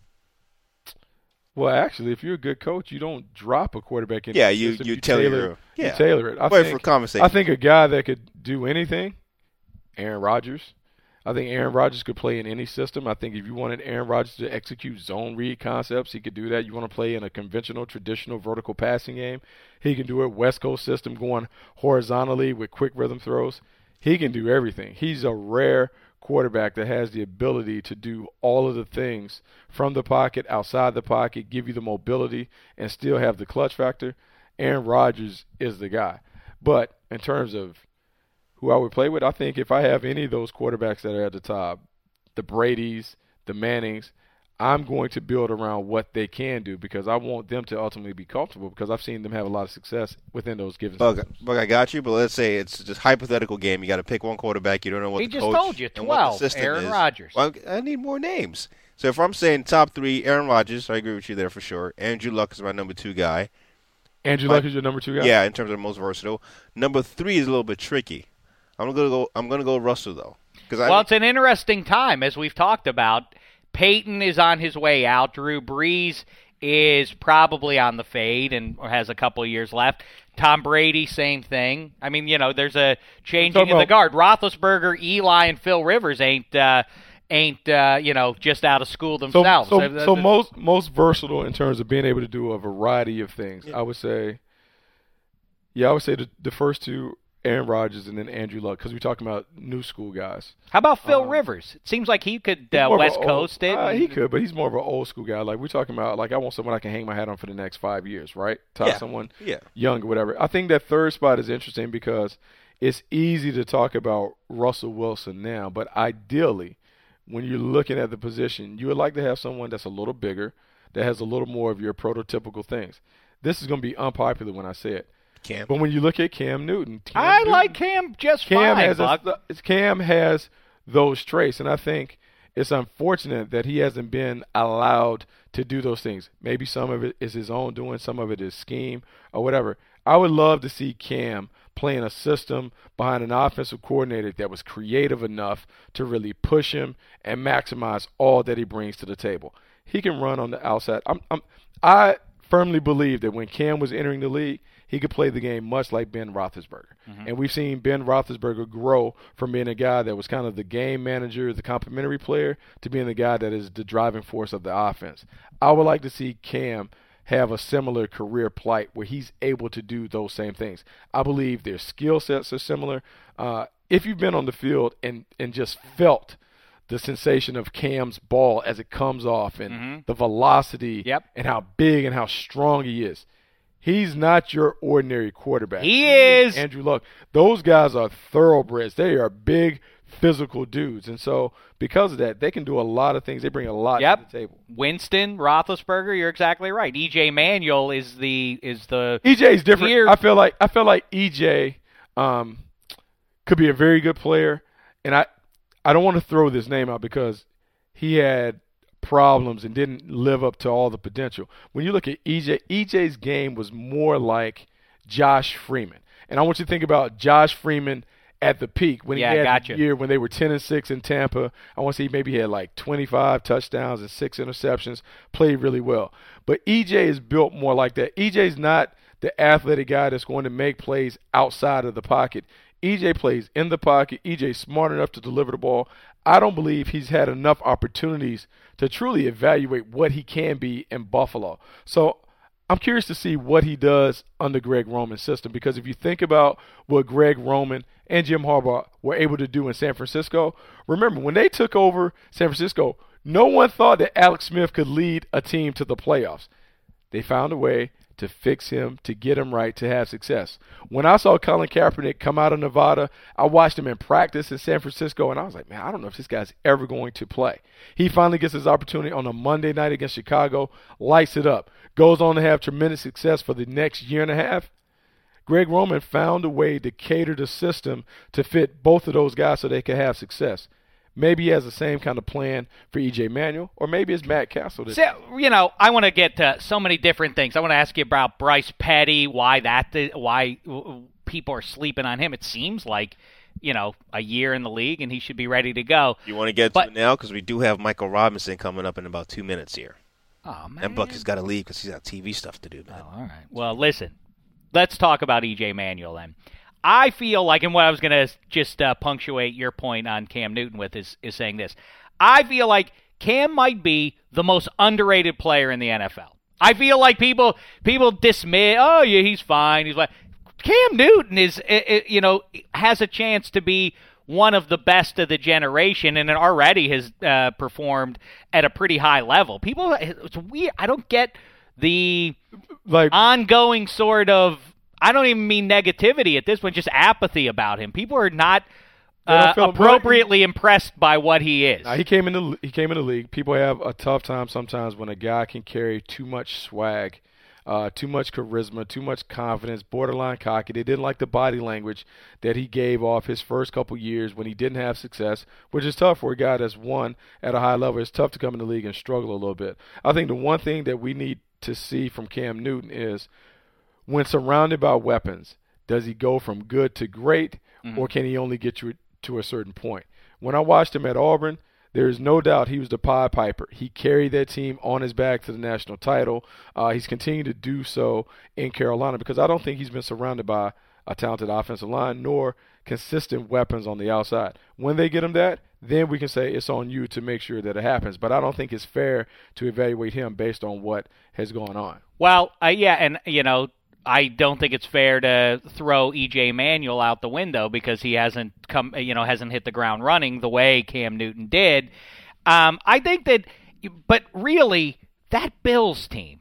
Well, actually, if you're a good coach, you don't drop a quarterback in. Yeah, the you- system. you tailor tailor your- yeah. you tailor it. I Wait think, for conversation. I think a guy that could do anything, Aaron Rodgers. I think Aaron Rodgers could play in any system. I think if you wanted Aaron Rodgers to execute zone read concepts, he could do that. You want to play in a conventional, traditional vertical passing game, he can do it. West Coast system going horizontally with quick rhythm throws. He can do everything. He's a rare quarterback that has the ability to do all of the things from the pocket, outside the pocket, give you the mobility, and still have the clutch factor. Aaron Rodgers is the guy. But in terms of who I would play with, I think if I have any of those quarterbacks that are at the top, the Bradys, the Mannings, I'm going to build around what they can do because I want them to ultimately be comfortable because I've seen them have a lot of success within those given Bug, systems. Bug, I got you, but let's say it's just a hypothetical game. You got to pick one quarterback. You don't know what He the just coach told you, and what the twelve, system Aaron is. Rodgers. Well, I need more names. So if I'm saying top three, Aaron Rodgers, I agree with you there for sure. Andrew Luck is my number two guy. Andrew My- Luck is your number two guy? Yeah, in terms of the most versatile. Number three is a little bit tricky. I'm gonna go. I'm gonna go Russell though, because Well, it's an interesting time, as we've talked about. Peyton is on his way out. Drew Brees is probably on the fade and has a couple of years left. Tom Brady, same thing. I mean, you know, there's a changing in the guard. Roethlisberger, Eli, and Phil Rivers ain't uh, ain't uh, you know just out of school So, themselves. so, Uh, so the- most most versatile in terms of being able to do a variety of things. I would say, yeah, I would say the, the first two, Aaron Rodgers and then Andrew Luck, because we're talking about new school guys. How about Phil um, Rivers? It seems like he could He's uh, more of West a old- Coast it. Uh, he could, but he's more of an old school guy. Like we're talking about, like I want someone I can hang my hat on for the next five years, right? Top Yeah. someone Yeah. young or whatever. I think that third spot is interesting because it's easy to talk about Russell Wilson now, but ideally, when you're looking at the position, you would like to have someone that's a little bigger, that has a little more of your prototypical things. This is going to be unpopular when I say it. Cam. But when you look at Cam Newton, Cam I Newton, like Cam just Cam fine, has Buck. a, Cam has those traits, and I think it's unfortunate that he hasn't been allowed to do those things. Maybe some of it is his own doing, some of it is scheme or whatever. I would love to see Cam playing a system behind an offensive coordinator that was creative enough to really push him and maximize all that he brings to the table. He can run on the outside. I'm, I'm, I firmly believe that when Cam was entering the league, he could play the game much like Ben Roethlisberger. Mm-hmm. And we've seen Ben Roethlisberger grow from being a guy that was kind of the game manager, the complimentary player, to being the guy that is the driving force of the offense. I would like to see Cam have a similar career plight where he's able to do those same things. I believe their skill sets are similar. Uh, if you've been on the field and, and just felt the sensation of Cam's ball as it comes off and mm-hmm. the velocity yep. and how big and how strong he is, he's not your ordinary quarterback. He is. Andrew Luck. Those guys are thoroughbreds. They are big, physical dudes. And so because of that, they can do a lot of things. They bring a lot yep. to the table. Winston, Roethlisberger, you're exactly right. E J Manuel is the is the E J is different. weird. I feel like I feel like E J um, could be a very good player, and I I don't want to throw this name out because he had problems and didn't live up to all the potential. When you look at E J, E J's game was more like Josh Freeman. And I want you to think about Josh Freeman at the peak when yeah, he had gotcha. the year when they were ten and six in Tampa. I want to say maybe he had like twenty-five touchdowns and six interceptions, played really well. But E J is built more like that. E J's not the athletic guy that's going to make plays outside of the pocket. E J plays in the pocket. E J's smart enough to deliver the ball. I don't believe he's had enough opportunities to truly evaluate what he can be in Buffalo. So I'm curious to see what he does under Greg Roman's system, because if you think about what Greg Roman and Jim Harbaugh were able to do in San Francisco, remember when they took over San Francisco, no one thought that Alex Smith could lead a team to the playoffs. They found a way to fix him, to get him right, to have success. When I saw Colin Kaepernick come out of Nevada, I watched him in practice in San Francisco, and I was like, man, I don't know if this guy's ever going to play. He finally gets his opportunity on a Monday night against Chicago, lights it up, goes on to have tremendous success for the next year and a half. Greg Roman found a way to cater the system to fit both of those guys so they could have success. Maybe he has the same kind of plan for E J Manuel, or maybe it's Matt Castle. That so, you know, I want to get to so many different things. I want to ask you about Bryce Petty, why that, why people are sleeping on him. It seems like, you know, a year in the league and he should be ready to go. You want to get but, to it now because we do have Michael Robinson coming up in about two minutes here. Oh man, and Bucky's got to leave because he's got T V stuff to do, man. Oh, all right. Well, listen, let's talk about E J Manuel then. I feel like, and what I was going to just uh, punctuate your point on Cam Newton with is, is saying this. I feel like Cam might be the most underrated player in the N F L. I feel like people people dismiss, oh, yeah, he's fine. He's like, Cam Newton is, you know, has a chance to be one of the best of the generation, and it already has uh, performed at a pretty high level. People, it's weird. I don't get the like ongoing sort of, I don't even mean negativity at this point, just apathy about him. People are not uh, appropriately impressed by what he is. Now, he came in the he came in the league. People have a tough time sometimes when a guy can carry too much swag, uh, too much charisma, too much confidence, borderline cocky. They didn't like the body language that he gave off his first couple years when he didn't have success, which is tough for a guy that's won at a high level. It's tough to come in the league and struggle a little bit. I think the one thing that we need to see from Cam Newton is, when surrounded by weapons, does he go from good to great, mm-hmm. or can he only get you to a certain point? When I watched him at Auburn, there is no doubt he was the Pied Piper. He carried that team on his back to the national title. Uh, he's continued to do so in Carolina because I don't think he's been surrounded by a talented offensive line nor consistent weapons on the outside. When they get him that, then we can say it's on you to make sure that it happens. But I don't think it's fair to evaluate him based on what has gone on. Well, uh, yeah, and, you know, I don't think it's fair to throw E J Manuel out the window because he hasn't come, you know, hasn't hit the ground running the way Cam Newton did. Um, I think that, but really, that Bills team,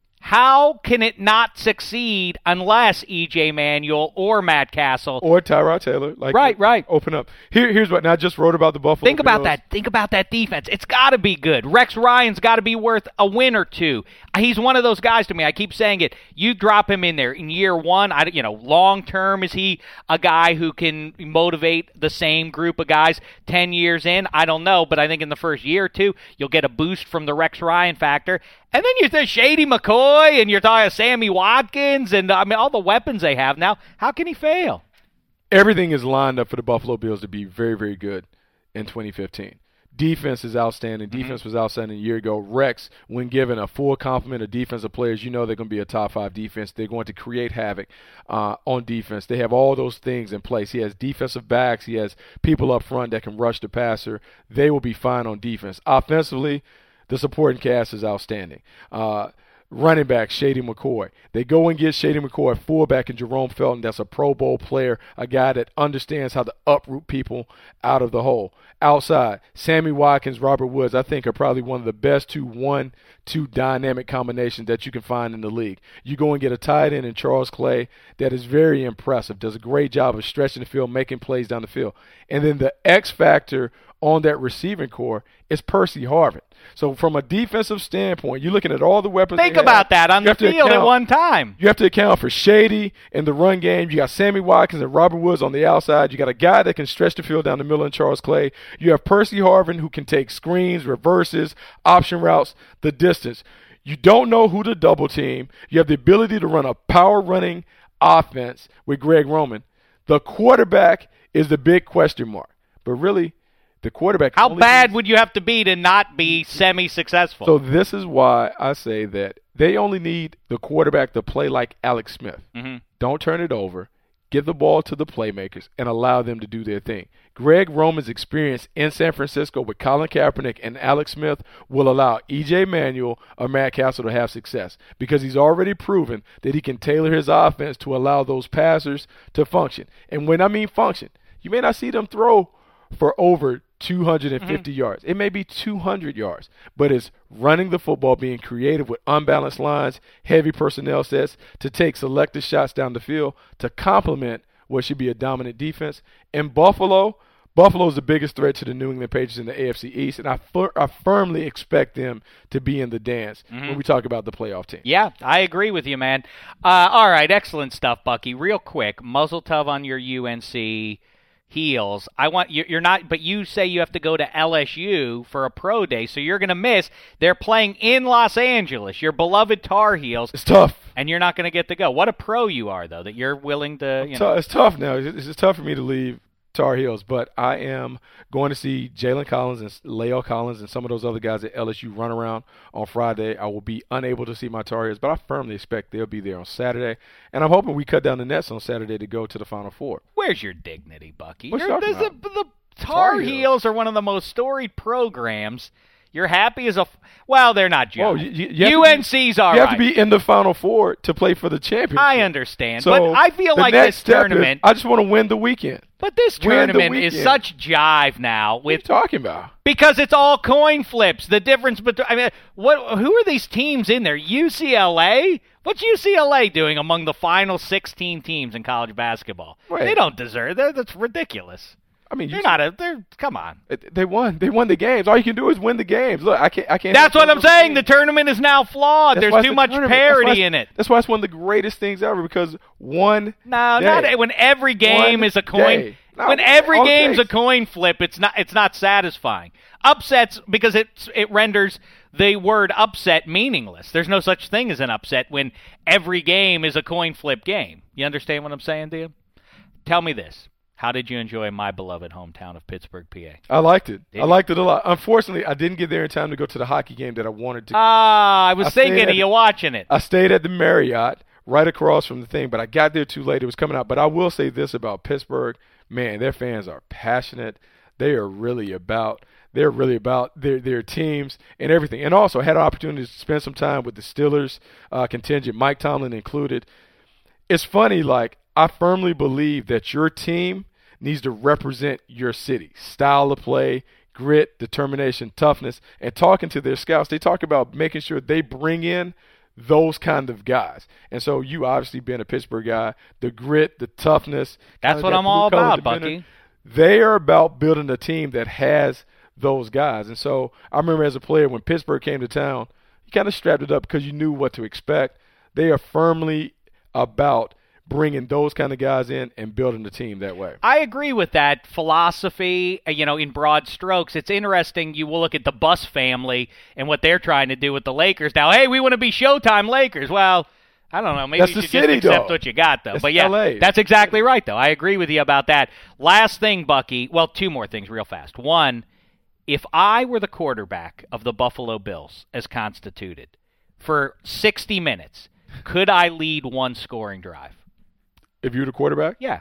how can it not succeed unless E J Manuel or Matt Castle or Tyrod Taylor, like right, right, open up? Here, here's what. Now, I just wrote about the Buffalo. Think about Bills. that. Think about that defense. It's got to be good. Rex Ryan's got to be worth a win or two. He's one of those guys to me. I keep saying it. You drop him in there in year one. I, you know, long term, is he a guy who can motivate the same group of guys ten years in? I don't know, but I think in the first year or two, you'll get a boost from the Rex Ryan factor. And then you're the Shady McCoy, and you're talking Sammy Watkins, and I mean all the weapons they have now. How can he fail? Everything is lined up for the Buffalo Bills to be very, very good in twenty fifteen. Defense is outstanding. Defense mm-hmm. was outstanding a year ago. Rex, when given a full complement of defensive players, you know they're going to be a top five defense. They're going to create havoc uh, on defense. They have all those things in place. He has defensive backs. He has people up front that can rush the passer. They will be fine on defense. Offensively, the supporting cast is outstanding. Uh, running back, Shady McCoy. They go and get Shady McCoy, fullback, and Jerome Felton. That's a Pro Bowl player, a guy that understands how to uproot people out of the hole. Outside, Sammy Watkins, Robert Woods, I think are probably one of the best two one two dynamic combinations that you can find in the league. You go and get a tight end in Charles Clay that is very impressive, does a great job of stretching the field, making plays down the field. And then the X factor on that receiving core is Percy Harvin. So from a defensive standpoint, you're looking at all the weapons. Think about that on the field at one time. You have to account for Shady in the run game. You got Sammy Watkins and Robert Woods on the outside. You got a guy that can stretch the field down the middle in Charles Clay. You have Percy Harvin who can take screens, reverses, option routes, the distance. You don't know who to double team. You have the ability to run a power running offense with Greg Roman. The quarterback is the big question mark. But really, the quarterback. How bad needs, would you have to be to not be semi-successful? So this is why I say that they only need the quarterback to play like Alex Smith. Mm-hmm. Don't turn it over. Give the ball to the playmakers and allow them to do their thing. Greg Roman's experience in San Francisco with Colin Kaepernick and Alex Smith will allow E J Manuel or Matt Castle to have success because he's already proven that he can tailor his offense to allow those passers to function. And when I mean function, you may not see them throw for over two hundred fifty mm-hmm. yards. It may be two hundred yards, but it's running the football, being creative with unbalanced lines, heavy personnel sets to take selective shots down the field to complement what should be a dominant defense. In Buffalo, Buffalo is the biggest threat to the New England Patriots in the A F C East, and I, fir- I firmly expect them to be in the dance mm-hmm. when we talk about the playoff team. Yeah, I agree with you, man. Uh, all right, excellent stuff, Bucky. Real quick, muzzle tov on your U N C Heels. I want you, you're not, but you say you have to go to L S U for a pro day, so you're going to miss. They're playing in Los Angeles, your beloved Tar Heels. It's tough, and you're not going to get to go. What a pro you are, though, that you're willing to. You know. T- it's tough now. It's just tough for me to leave Tar Heels, but I am going to see Jalen Collins and La'el Collins and some of those other guys at L S U run around on Friday. I will be unable to see my Tar Heels, but I firmly expect they'll be there on Saturday, and I'm hoping we cut down the nets on Saturday to go to the Final Four. Where's your dignity, Bucky? What you talking about? A, the Tar, Tar Heels are one of the most storied programs. You're happy as a f- – well, they're not Whoa, you, you, you U N C's be, all You right. have to be in the Final Four to play for the championship. I understand, so but I feel like this tournament – I just want to win the weekend. But this tournament is such jive now. With, what are you talking about? Because it's all coin flips. The difference between – I mean, what? Who are these teams in there? U C L A? What's U C L A doing among the final sixteen teams in college basketball? Wait. They don't deserve that. That's ridiculous. I mean, they're not a. They're come on. They won. They won the games. All you can do is win the games. Look, I can't. I can't. That's what I'm saying. The tournament is now flawed. There's too much parity in it. That's why it's one of the greatest things ever because one. No, day, not when every game is a coin. No, when every okay. game's a coin flip, it's not. It's not satisfying. Upsets because it it renders the word upset meaningless. There's no such thing as an upset when every game is a coin flip game. You understand what I'm saying, Dia? Tell me this. How did you enjoy my beloved hometown of Pittsburgh, P A? I liked it. Did I you? liked it a lot. Unfortunately, I didn't get there in time to go to the hockey game that I wanted to. Ah, uh, I was I thinking of you watching it. I stayed at the Marriott right across from the thing, but I got there too late. It was coming out. But I will say this about Pittsburgh. Man, their fans are passionate. They are really about they're really about their their teams and everything. And also had an opportunity to spend some time with the Steelers uh, contingent, Mike Tomlin included. It's funny, like, I firmly believe that your team needs to represent your city. Style of play, grit, determination, toughness. And talking to their scouts, they talk about making sure they bring in those kind of guys. And so you obviously being a Pittsburgh guy, the grit, the toughness. That's what I'm all about, Bucky. They are about building a team that has those guys. And so I remember as a player when Pittsburgh came to town, you kind of strapped it up because you knew what to expect. They are firmly about bringing those kind of guys in and building the team that way. I agree with that philosophy, you know, in broad strokes. It's interesting. You will look at the Buss family and what they're trying to do with the Lakers. Now, hey, we want to be Showtime Lakers. Well, I don't know. Maybe that's you should city, just accept though. what you got, though. That's but, yeah, L A. That's exactly right, though. I agree with you about that. Last thing, Bucky. Well, two more things real fast. One, if I were the quarterback of the Buffalo Bills as constituted for sixty minutes, could I lead one scoring drive? If you're the quarterback? Yeah.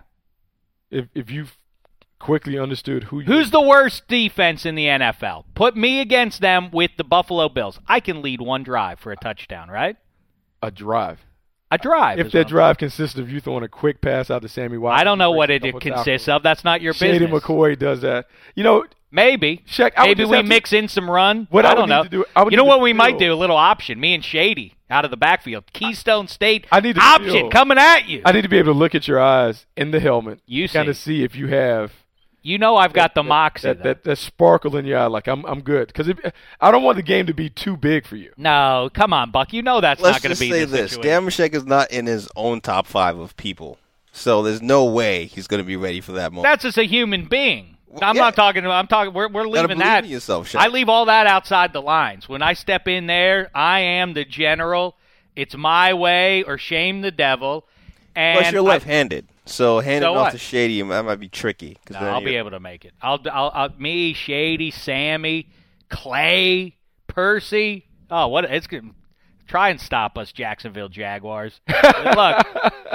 If if you quickly understood who you Who's the worst defense in the N F L? Put me against them with the Buffalo Bills. I can lead one drive for a touchdown, right? a drive. A drive. If that drive consists of you throwing a quick pass out to Sammy Watkins. I don't know what it, it consists of. That's not your Shady business. McCoy does that. You know, Maybe. Shaq, I would Maybe just we have to- mix in some run. What I, I would don't need know. to do- I would you know need what to we might feel- do? A little option. Me and Shady out of the backfield. Keystone State I need to option feel- coming at you. I need to be able to look at your eyes in the helmet. You kind of see. see if you have You know I've got the that, moxie. that, though. that, that sparkle in your eye. Like I'm I'm good because I don't want the game to be too big for you. No, come on, Buck. You know that's Let's not going to just be say the this: situation. Damashek is not in his own top five of people, so there's no way he's going to be ready for that moment. That's just a human being. I'm yeah. not talking about. I'm talking. We're we're Gotta leaving believe that. in yourself, Shaq. I leave all that outside the lines. When I step in there, I am the general. It's my way or shame the devil. And Plus, you're I- left-handed, so handing So it off what? to Shady that might be tricky. 'cause No, then I'll you're- be able to make it. I'll, I'll, I'll, me, Shady, Sammy, Clay, Percy. Oh, what? It's gonna try and stop us, Jacksonville Jaguars. Look,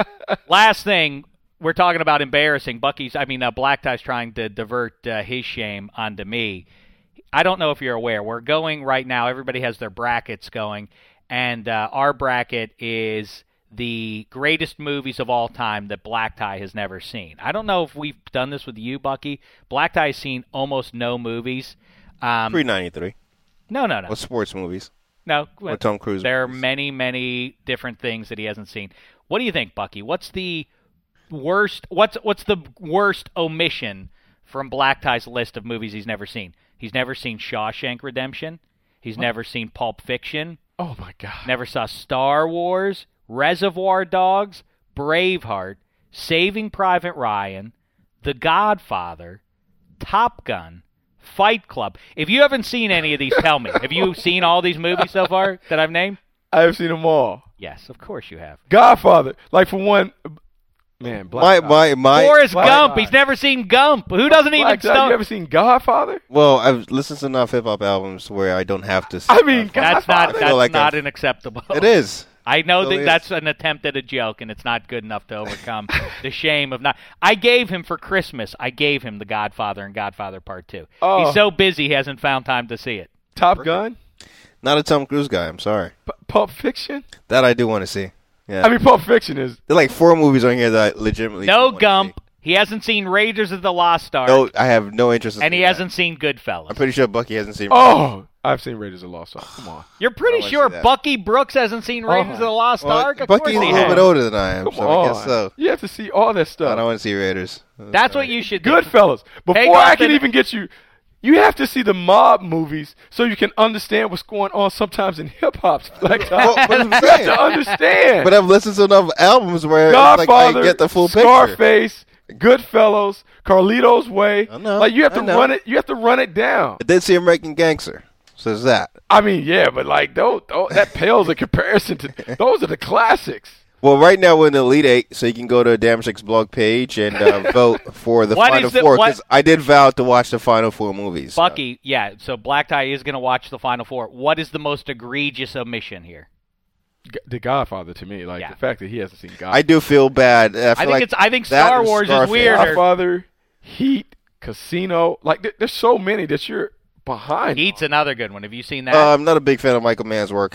last thing we're talking about embarrassing. Bucky's. I mean, uh, Black Tie's trying to divert uh, his shame onto me. I don't know if you're aware. We're going right now. Everybody has their brackets going, and uh, our bracket is the greatest movies of all time that Black Tie has never seen. I don't know if we've done this with you, Bucky. Black Tie has seen almost no movies. Um, Pre ninety-three. no, no, no. What sports movies? No. Or Tom Cruise There are movies? many, many different things that he hasn't seen. What do you think, Bucky? What's the worst what's what's the worst omission from Black Tie's list of movies he's never seen? He's never seen Shawshank Redemption. He's never seen Pulp Fiction. Oh my God! Never saw Star Wars, Reservoir Dogs, Braveheart, Saving Private Ryan, The Godfather, Top Gun, Fight Club. If you haven't seen any of these, tell me. Have you seen all these movies so far that I've named? I have seen them all. Yes, of course you have. Godfather, like for one, man. Black My my my. Forrest Black Gump. Tie. He's never seen Gump. Who doesn't even Black Tie, start? you ever seen Godfather? Well, I've listened to enough hip hop albums where I don't have to. See I mean, Godfather. That's not. I feel That's like not I've- an acceptable. It is. I know Really that is. that's an attempt at a joke, and it's not good enough to overcome the shame of not. I gave him for Christmas. I gave him The Godfather and Godfather Part Two. Oh. He's so busy he hasn't found time to see it. Top Gun, Not a Tom Cruise guy. I'm sorry. P- Pulp Fiction. That I do want to see. Yeah. I mean, Pulp Fiction is. there are like four movies on here that I legitimately. do No wanna Gump. He hasn't seen Raiders of the Lost Ark, See. No, I have no interest. In and he seeing that. hasn't seen Goodfellas. I'm pretty sure Bucky hasn't seen. Oh, I've seen Raiders of the Lost Ark. Come on. You're pretty I wanna sure see that. Bucky Brooks hasn't seen Raiders of the Lost Well, Ark? Of Bucky's course a he little has. bit older than I am, Come so on. I guess so. You have to see all that I stuff. don't want to see Raiders. That's what you should do. Goodfellas. Before Take I off can the- even get you, you have to see the mob movies so you can understand what's going on sometimes in hip hop. Like, Well, but I'm you have saying- to understand. But I've listened to enough albums where it's like Godfather, I get the full picture. Scarface, Goodfellas, Carlito's Way. I know, Like you have I to know. run it. You have to run it down. I did see American Gangster. So there's that. I mean, yeah, but like those, those that pales in comparison to those are the classics. Well, right now we're in the Elite Eight, so you can go to Damashek's blog page and uh, vote for the What Final is the- Four. what- Because I did vow to watch the Final Four movies. so. Bucky, yeah, so Black Tie is going to watch the Final Four. What is the most egregious omission here? G- The Godfather to me, like Yeah. the fact that he hasn't seen Godfather. I do feel bad. I, feel I think like it's. I think that Star and Wars is Scarface. weirder. Godfather, Heat, Casino. Like there, there's so many that you're behind. Heat's another good one. Have you seen that? Uh, I'm not a big fan of Michael Mann's work.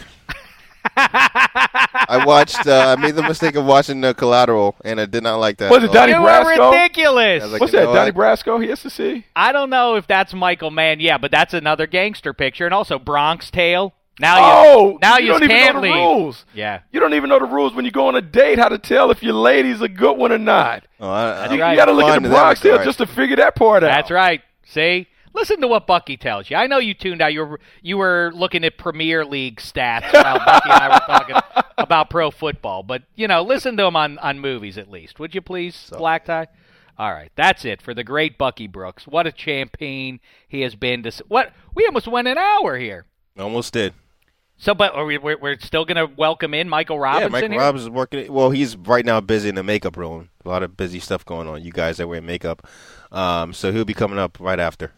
I watched. Uh, I made the mistake of watching the Collateral, and I did not like that. Was it at all. Donnie you Brasco? were ridiculous. I was like, What's you that? know Donnie what? Brasco? He has to see. I don't know if that's Michael Mann. Yeah, but that's another gangster picture, and also Bronx Tale. Now Oh, you, now you you, don't even can't know the leave. rules. Yeah, You don't even know the rules when you go on a date. How to tell if your lady's a good one or not. Oh, I, That's You, right. you got to look Fine at the in that Bronx Tale regard. just to figure that part out. that's right. See, listen to what Bucky tells you. I know you tuned out. You were you were looking at Premier League stats while Bucky and I were talking about pro football. But you know, listen to him on on movies at least, would you please, Black Tie? All right, that's it for the great Bucky Brooks. What a champion he has been. To what we almost went an hour here. almost did. So, but are we, we're, we're still going to welcome in Michael Yeah, Robinson Michael here? Robinson is working. Well, he's right now busy in the makeup room. A lot of busy stuff going on. You guys that wear makeup, um, so he'll be coming up right after.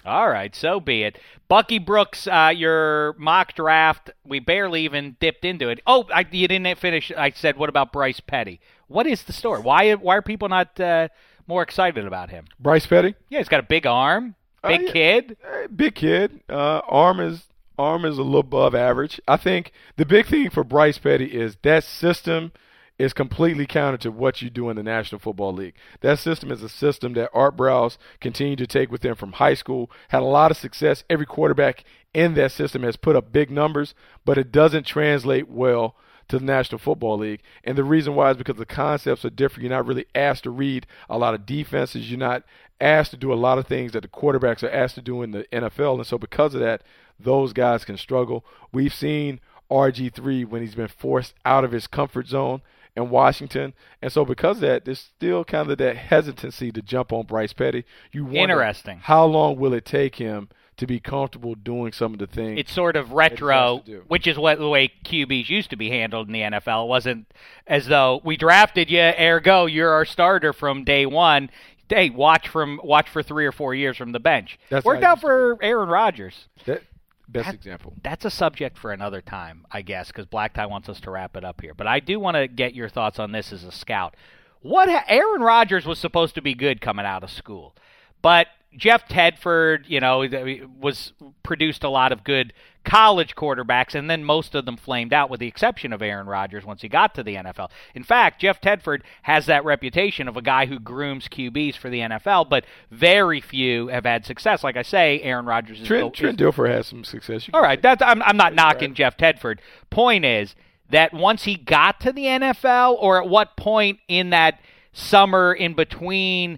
All right, so be it. Bucky Brooks, uh, your mock draft, we barely even dipped into it. Oh, I, you didn't finish. I said, what about Bryce Petty? What is the story? Why Why are people not uh, more excited about him? Bryce Petty? Yeah, he's got a big arm, big uh, yeah. kid. Uh, big kid. Uh, arm is arm is a little above average. I think the big thing for Bryce Petty is that system is completely counter to what you do in the National Football League. That system is a system that Art Browse continued to take with him from high school, had a lot of success. Every quarterback in that system has put up big numbers, but it doesn't translate well to the National Football League. And the reason why is because the concepts are different. You're not really asked to read a lot of defenses. You're not asked to do a lot of things that the quarterbacks are asked to do in the N F L. And so because of that, those guys can struggle. We've seen R G three when he's been forced out of his comfort zone in Washington. And so because of that, there's still kind of that hesitancy to jump on Bryce Petty. You wonder Interesting. How long will it take him to be comfortable doing some of the things? It's sort of retro, which is what the way Q Bs used to be handled in the N F L. It wasn't as though we drafted you, ergo you're our starter from day one. Hey, watch from watch for three or four years from the bench. That's Worked out for Aaron Rodgers. That, best that, example. That's a subject for another time, I guess, because Black Tie wants us to wrap it up here. But I do want to get your thoughts on this as a scout. What ha- Aaron Rodgers was supposed to be good coming out of school, but Jeff Tedford, you know, was produced a lot of good college quarterbacks, and then most of them flamed out, with the exception of Aaron Rodgers once he got to the N F L. In fact, Jeff Tedford has that reputation of a guy who grooms Q Bs for the N F L, but very few have had success. Like I say, Aaron Rodgers is Trent, Trent Dilfer has some success. All right, that's, I'm, I'm not knocking Jeff Tedford. Point is that once he got to the N F L, or at what point in that summer in between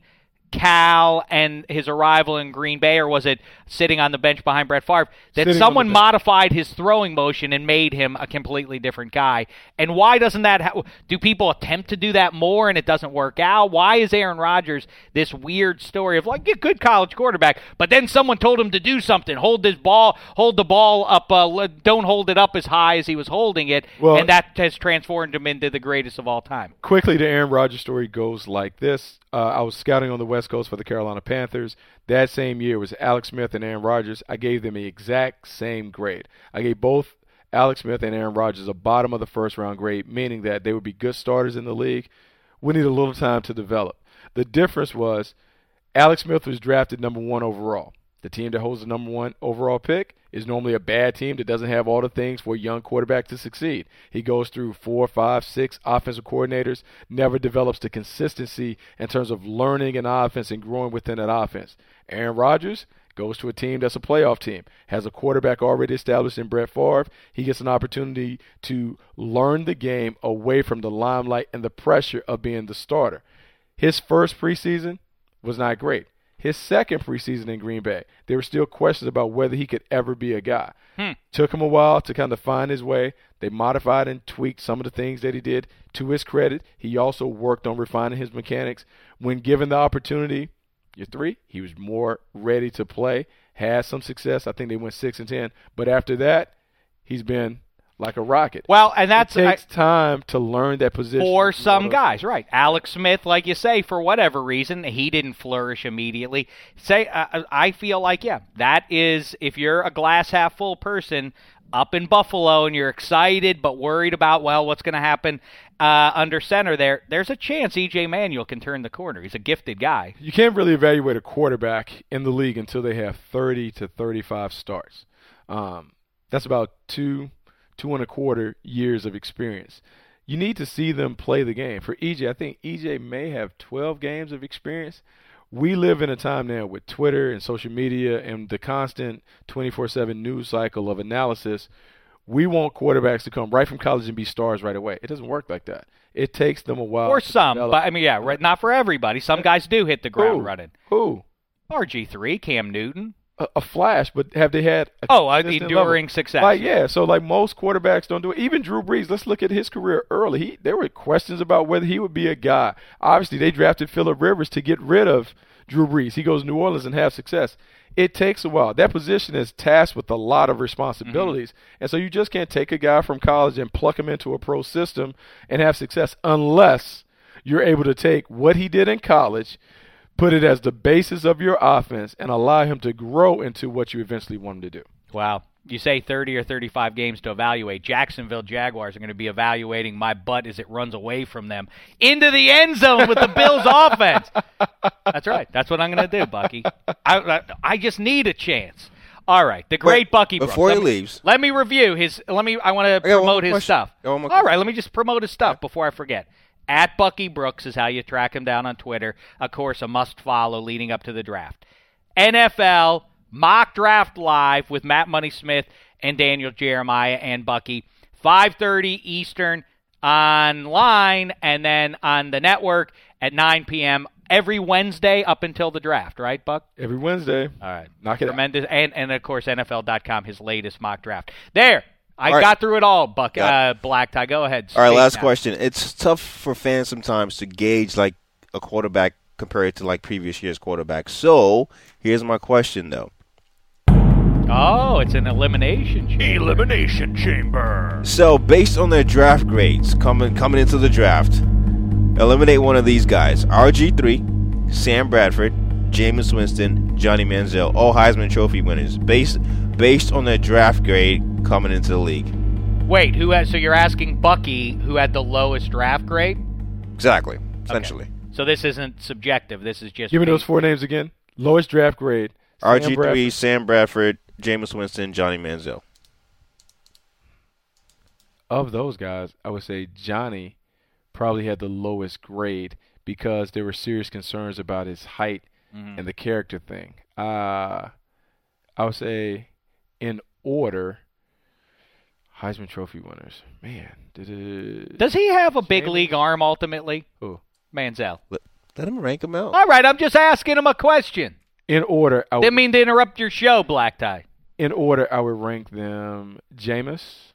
Cal and his arrival in Green Bay, or was it sitting on the bench behind Brett Favre, that sitting someone modified his throwing motion and made him a completely different guy? And why doesn't that ha- do people attempt to do that more and it doesn't work out? Why is Aaron Rodgers this weird story of like a good college quarterback, but then someone told him to do something, hold this ball, hold the ball up, uh, don't hold it up as high as he was holding it, well, and that has transformed him into the greatest of all time? Quickly, the Aaron Rodgers story goes like this. Uh, I was scouting on the West Coast for the Carolina Panthers. That same year was Alex Smith and Aaron Rodgers. I gave them the exact same grade. I gave both Alex Smith and Aaron Rodgers a bottom of the first round grade, meaning that they would be good starters in the league. We need a little time to develop. The difference was Alex Smith was drafted number one overall. The team that holds the number one overall pick is normally a bad team that doesn't have all the things for a young quarterback to succeed. He goes through four, five, six offensive coordinators, never develops the consistency in terms of learning an offense and growing within that offense. Aaron Rodgers goes to a team that's a playoff team, has a quarterback already established in Brett Favre. He gets an opportunity to learn the game away from the limelight and the pressure of being the starter. His first preseason was not great. His second preseason in Green Bay, there were still questions about whether he could ever be a guy. Hmm. Took him a while to kind of find his way. They modified and tweaked some of the things that he did. To his credit, he also worked on refining his mechanics. When given the opportunity, year three, he was more ready to play, had some success. I think they went six and ten. But after that, he's been like a rocket. Well, and that's it takes I, time to learn that position. For some guys, right. Alex Smith, like you say, for whatever reason, he didn't flourish immediately. Say, uh, I feel like, yeah, that is, if you're a glass half full person up in Buffalo and you're excited but worried about, well, what's going to happen uh, under center there, there's a chance E J Manuel can turn the corner. He's a gifted guy. You can't really evaluate a quarterback in the league until they have thirty to thirty-five starts. Um, that's about two two and a quarter years of experience. You need to see them play the game. For E J, I think E J may have twelve games of experience. We live in a time now with Twitter and social media and the constant twenty-four seven news cycle of analysis. We want quarterbacks to come right from college and be stars right away. It doesn't work like that. It takes them a while. Or to some, develop. but I mean, yeah, right, not for everybody. Some guys do hit the ground Who? running. Who? R G three, Cam Newton. A, a flash, but have they had a oh, uh, consistent enduring level? success? Like, yeah, so like most quarterbacks don't do it. Even Drew Brees, let's look at his career early. He, there were questions about whether he would be a guy. Obviously, they drafted Phillip Rivers to get rid of Drew Brees. He goes to New Orleans and have success. It takes a while. That position is tasked with a lot of responsibilities, mm-hmm. and so you just can't take a guy from college and pluck him into a pro system and have success unless you're able to take what he did in college, Put it as the basis of your offense and allow him to grow into what you eventually want him to do. Wow. You say thirty or thirty-five games to evaluate. Jacksonville Jaguars are going to be evaluating my butt as it runs away from them into the end zone with the Bills offense. That's right. That's what I'm going to do, Bucky. I, I, I just need a chance. All right. The great Wait, Bucky Brooks. Before he let me, leaves. Let me review his – Let me. I want to I got one promote more his question. stuff. I got one more All right. question. Let me just promote his stuff before I forget. At Bucky Brooks is how you track him down on Twitter. Of course, a must-follow leading up to the draft. N F L Mock Draft Live with Matt Money Smith and Daniel Jeremiah and Bucky. five thirty Eastern online, and then on the network at nine p.m. every Wednesday up until the draft, right, Buck? Every Wednesday. All right. Knock it out. Tremendous. And, and, of course, N F L dot com, his latest mock draft. There. I All right. got through it all, Buck. Got Uh, Black Tie. Go ahead. All right, Speak last now. question. It's tough for fans sometimes to gauge like a quarterback compared to like previous year's quarterback. So here's my question though. Oh, it's an elimination chamber. Elimination Chamber. So based on their draft grades coming coming into the draft, eliminate one of these guys: R G three, Sam Bradford, Jameis Winston, Johnny Manziel, all Heisman Trophy winners. Based based on their draft grade coming into the league. Wait, who had, so you're asking Bucky who had the lowest draft grade? Exactly. Essentially. Okay. So this isn't subjective. This is just Give me me. those four names again. Lowest draft grade. Sam R G three, Bradford. Sam Bradford, Jameis Winston, Johnny Manziel. Of those guys, I would say Johnny probably had the lowest grade because there were serious concerns about his height Mhm. and the character thing. Uh, I would say in order, Heisman Trophy winners. Man. Did Does he have a big Jameis. league arm ultimately? Who? Manziel. Let, let him rank him out. All right, I'm just asking him a question. In order, I would, Didn't mean to interrupt your show, Black Tie. in order, I would rank them Jameis.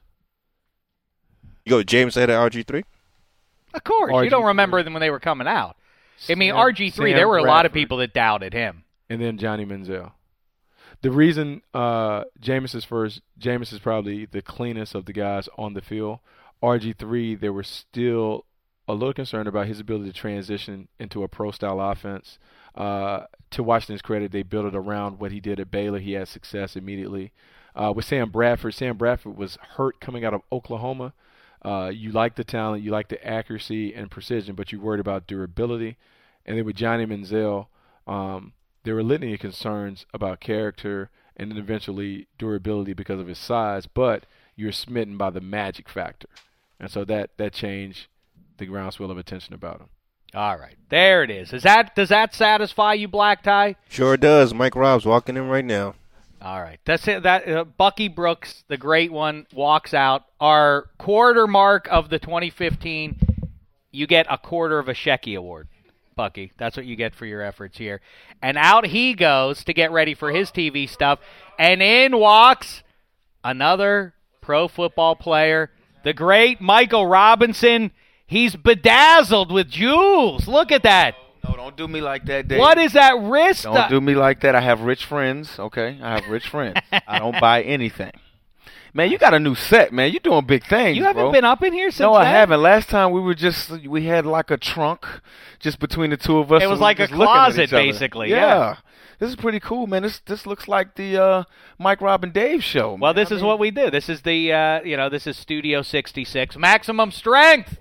You go James ahead of R G three? Of course. R G You don't three. remember them when they were coming out. I mean, Sam- R G three, Sam there were a lot of Bradford, people that doubted him. and then Johnny Manziel. The reason uh, Jameis is first, Jameis is probably the cleanest of the guys on the field. R G three, they were still a little concerned about his ability to transition into a pro-style offense. Uh, to Washington's credit, they built it around what he did at Baylor. He had success immediately. Uh, with Sam Bradford, Sam Bradford was hurt coming out of Oklahoma. Uh, you like the talent, you like the accuracy and precision, but you're worried about durability. And then with Johnny Manziel, um, there were a litany of concerns about character and then eventually durability because of his size, but you're smitten by the magic factor. And so that, that changed the groundswell of attention about him. All right. There it is. Is that Does that satisfy you, Black Tie? Sure does. Mike Robb's walking in right now. All right. That's it. That uh, Bucky Brooks, the great one, walks out. Our quarter mark of the twenty fifteen, you get a quarter of a Shecky Award, Bucky. That's what you get for your efforts here. And out he goes to get ready for his T V stuff. And in walks another pro football player, the great Michael Robinson. He's bedazzled with jewels. Look at that. No, don't do me like that, Dave. What is that wrist? Don't do me like that. I have rich friends, okay? I have rich friends. I don't buy anything. Man, you got a new set, man. You're doing big things, You haven't bro. been up in here since No, I then? haven't. Last time we were just, we had like a trunk just between the two of us. It so was we were like a just looking at closet, each other. basically, yeah. This is pretty cool, man. This this looks like the uh, Mike, Rob, and Dave show. Well, man. this I is mean, what we do. This is the, uh, you know, this is Studio sixty-six. Maximum strength.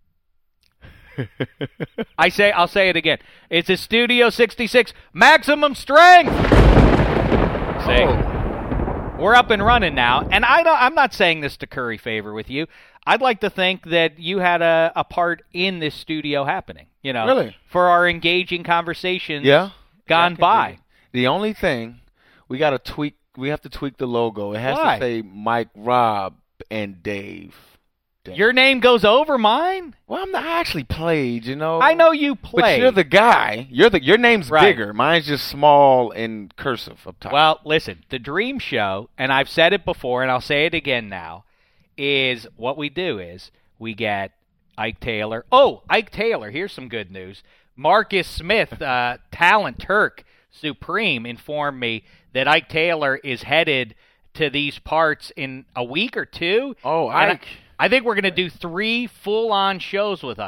I say, I'll say it again. It's a Studio sixty-six. Maximum strength. See? Oh. We're up and running now. And I don't, I'm not saying this to curry favor with you. I'd like to think that you had a, a part in this studio happening, you know. Really? For our engaging conversations Yeah. gone Yeah, I can by. dig it. The only thing, we got to tweak, we have to tweak the logo. It has Why? to say Mike, Rob, and Dave. Dave. Your name goes over mine? Well, I'm not I actually played, you know. I know you played. But you're the guy. You're the your name's Right. bigger. Mine's just small and cursive up top. Well, listen, the Dream Show, and I've said it before, and I'll say it again now, is what we do is we get Ike Taylor. Oh, Ike Taylor, here's some good news. Marcus Smith, uh, Talent Turk Supreme, informed me that Ike Taylor is headed to these parts in a week or two. Oh, And I- Ike. I think we're going to do three full-on shows with Ike.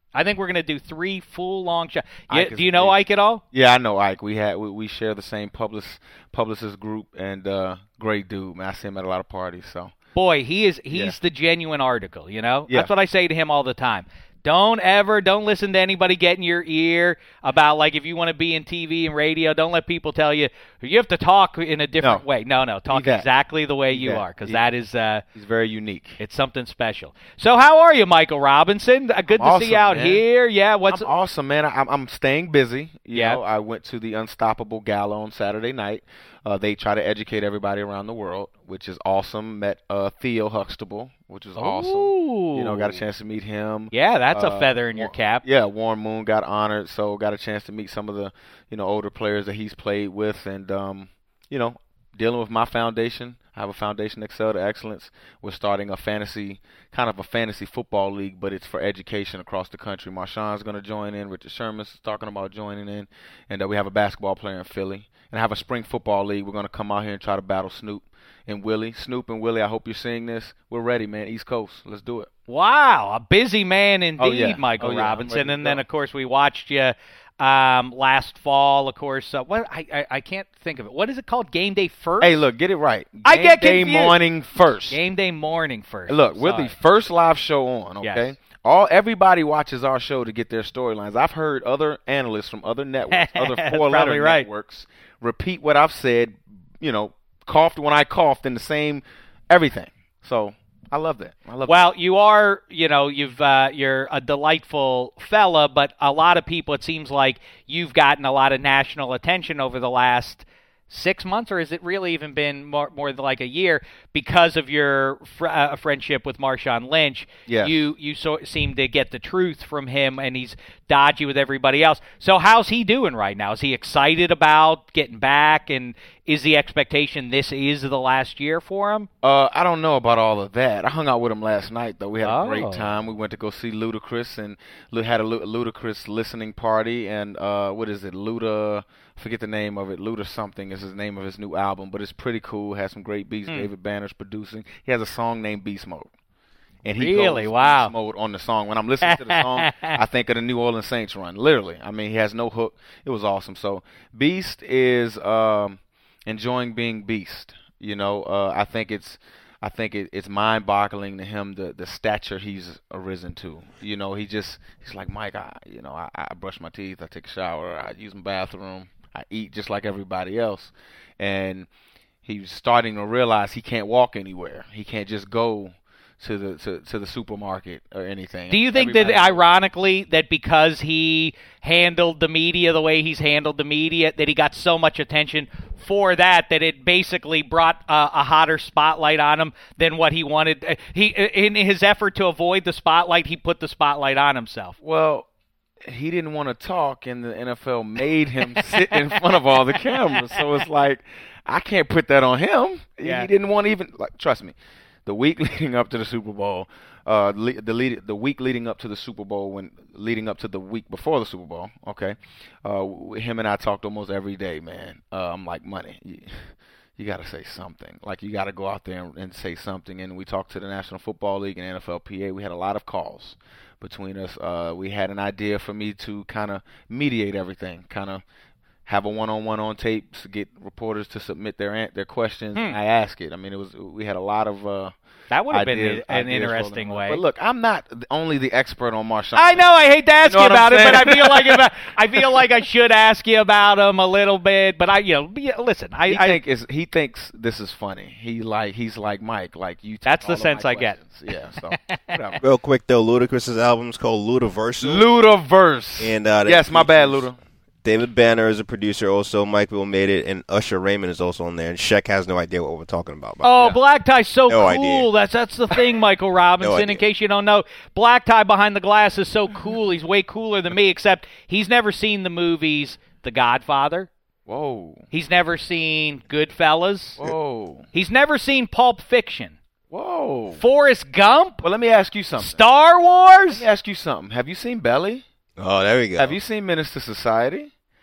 I think we're going to do three full long shows. Ike Do you know great. Ike at all? Yeah, I know Ike. We had we, we share the same public, publicist group, and uh, great dude, man. I see him at a lot of parties. So Boy, he is he's Yeah. the genuine article, you know? Yeah. That's what I say to him all the time. Don't ever, don't listen to anybody get in your ear about, like, if you want to be in T V and radio, don't let people tell you, you have to talk in a different No. way. No, no, talk that. exactly the way Be you that. are, because He- that is, uh, he's very unique. it's something special. So how are you, Michael Robinson? Uh, Good I'm to see you awesome, out man. here. Yeah, what's I'm awesome, man. I, I'm I'm staying busy. You Yeah. know, I went to the Unstoppable Gala on Saturday night. Uh, they try to educate everybody around the world, which is awesome. Met uh, Theo Huxtable, which is awesome. You know, got a chance to meet him. Yeah, that's a Uh, feather in your War- cap. Yeah, Warren Moon got honored, so got a chance to meet some of the, you know, older players that he's played with, and um, you know, dealing with my foundation. I have a foundation, Excel to Excellence. We're starting a fantasy, kind of a fantasy football league, but it's for education across the country. Marshawn's going to join in. Richard Sherman's talking about joining in, and uh, we have a basketball player in Philly. And I have a spring football league. We're going to come out here and try to battle Snoop and Willie. Snoop and Willie, I hope you're seeing this. We're ready, man. East Coast. Let's do it. Wow, a busy man indeed, Oh, yeah. Michael Oh, yeah. I'm Robinson. ready to And then, go. of course, we watched you um, last fall. Of course, uh, what I, I I can't think of it. What is it called? Game Day First. Hey, look, get it right. Game I get Day confused. morning first. Game Day morning first. Look, we're Sorry. the first live show on, okay? Yes. All everybody watches our show to get their storylines. I've heard other analysts from other networks, other That's four-letter probably right. networks, repeat what I've said. You know, coughed when I coughed in the same everything. So I love that. I love. Well, you are, you know, you've uh, you're a delightful fella, but a lot of people, it seems like you've gotten a lot of national attention over the last six months, or has it really even been more, more than like a year because of your fr- uh, friendship with Marshawn Lynch? Yes. You you so, seem to get the truth from him, and he's dodgy with everybody else. So how's he doing right now? Is he excited about getting back, and is the expectation this is the last year for him? Uh, I don't know about all of that. I hung out with him last night, though. We had a Oh. great time. We went to go see Ludacris and Lu- had a Lu- Ludacris listening party. And uh, what is it? Luda, I forget the name of it. Luda something is his name of his new album, but it's pretty cool. Has some great beats. Hmm. David Banner's producing. He has a song named Beast Mode. And he Really? goes Wow. Beast Mode on the song. When I'm listening to the song, I think of the New Orleans Saints run. Literally. I mean, he has no hook. It was awesome. So Beast is um, enjoying being Beast. You know, uh, I think it's I think it, it's mind-boggling to him the the stature he's arisen to. You know, he just he's like, Mike, I you know, I, I brush my teeth, I take a shower, I use my bathroom, I eat just like everybody else. And he's starting to realize he can't walk anywhere. He can't just go to the to, to the supermarket or anything. Do you think that, Everybody- ironically, that because he handled the media the way he's handled the media, that he got so much attention for that, that it basically brought uh, a hotter spotlight on him than what he wanted? Uh, He, in his effort to avoid the spotlight, he put the spotlight on himself. Well, he didn't want to talk, and the N F L made him sit in front of all the cameras. So it's like, I can't put that on him. Yeah. He didn't want to even, like, trust me. The week leading up to the Super Bowl, uh, le- the lead, the week leading up to the Super Bowl, when leading up to the week before the Super Bowl, okay, uh, w- him and I talked almost every day, man. Uh, I'm like, money, you, you got to say something. Like, you got to go out there and, and say something. And we talked to the National Football League and N F L P A. We had a lot of calls between us. Uh, we had an idea for me to kind of mediate everything, kind of have a one-on-one on tape to get reporters to submit their an- their questions. Hmm. I ask it. I mean, it was we had a lot of uh, That would have been ideas- an ideas interesting rolling way. around. But look, I'm not the- only the expert on Marshawn. I know. I hate to ask You you, know what about I'm it, but I saying? feel like if I, I feel like I should ask you about him a little bit. But I, you know, be- listen. I, He I think is he thinks this is funny. He like he's like Mike. Like you. take That's the all of sense my I get. questions. Yeah. So whatever. Real quick though, Ludacris's album is called Ludaversal. Ludaverse. And uh, that yes, my bad, features Luda. David Banner is a producer. Also, Mike Will made it, and Usher Raymond is also on there. And Shaq has no idea what we're talking about. by the Oh, way. black tie's so No cool. idea. That's that's the thing, Michael Robinson. No in idea. case you don't know, black tie behind the glass is so cool. He's way cooler than me. Except he's never seen the movies The Godfather. Whoa. He's never seen Goodfellas. Whoa. He's never seen Pulp Fiction. Whoa. Forrest Gump. Well, let me ask you something. Star Let Wars. me ask you something. Have you seen Belly? Oh, there we go. Have you seen Minister Society?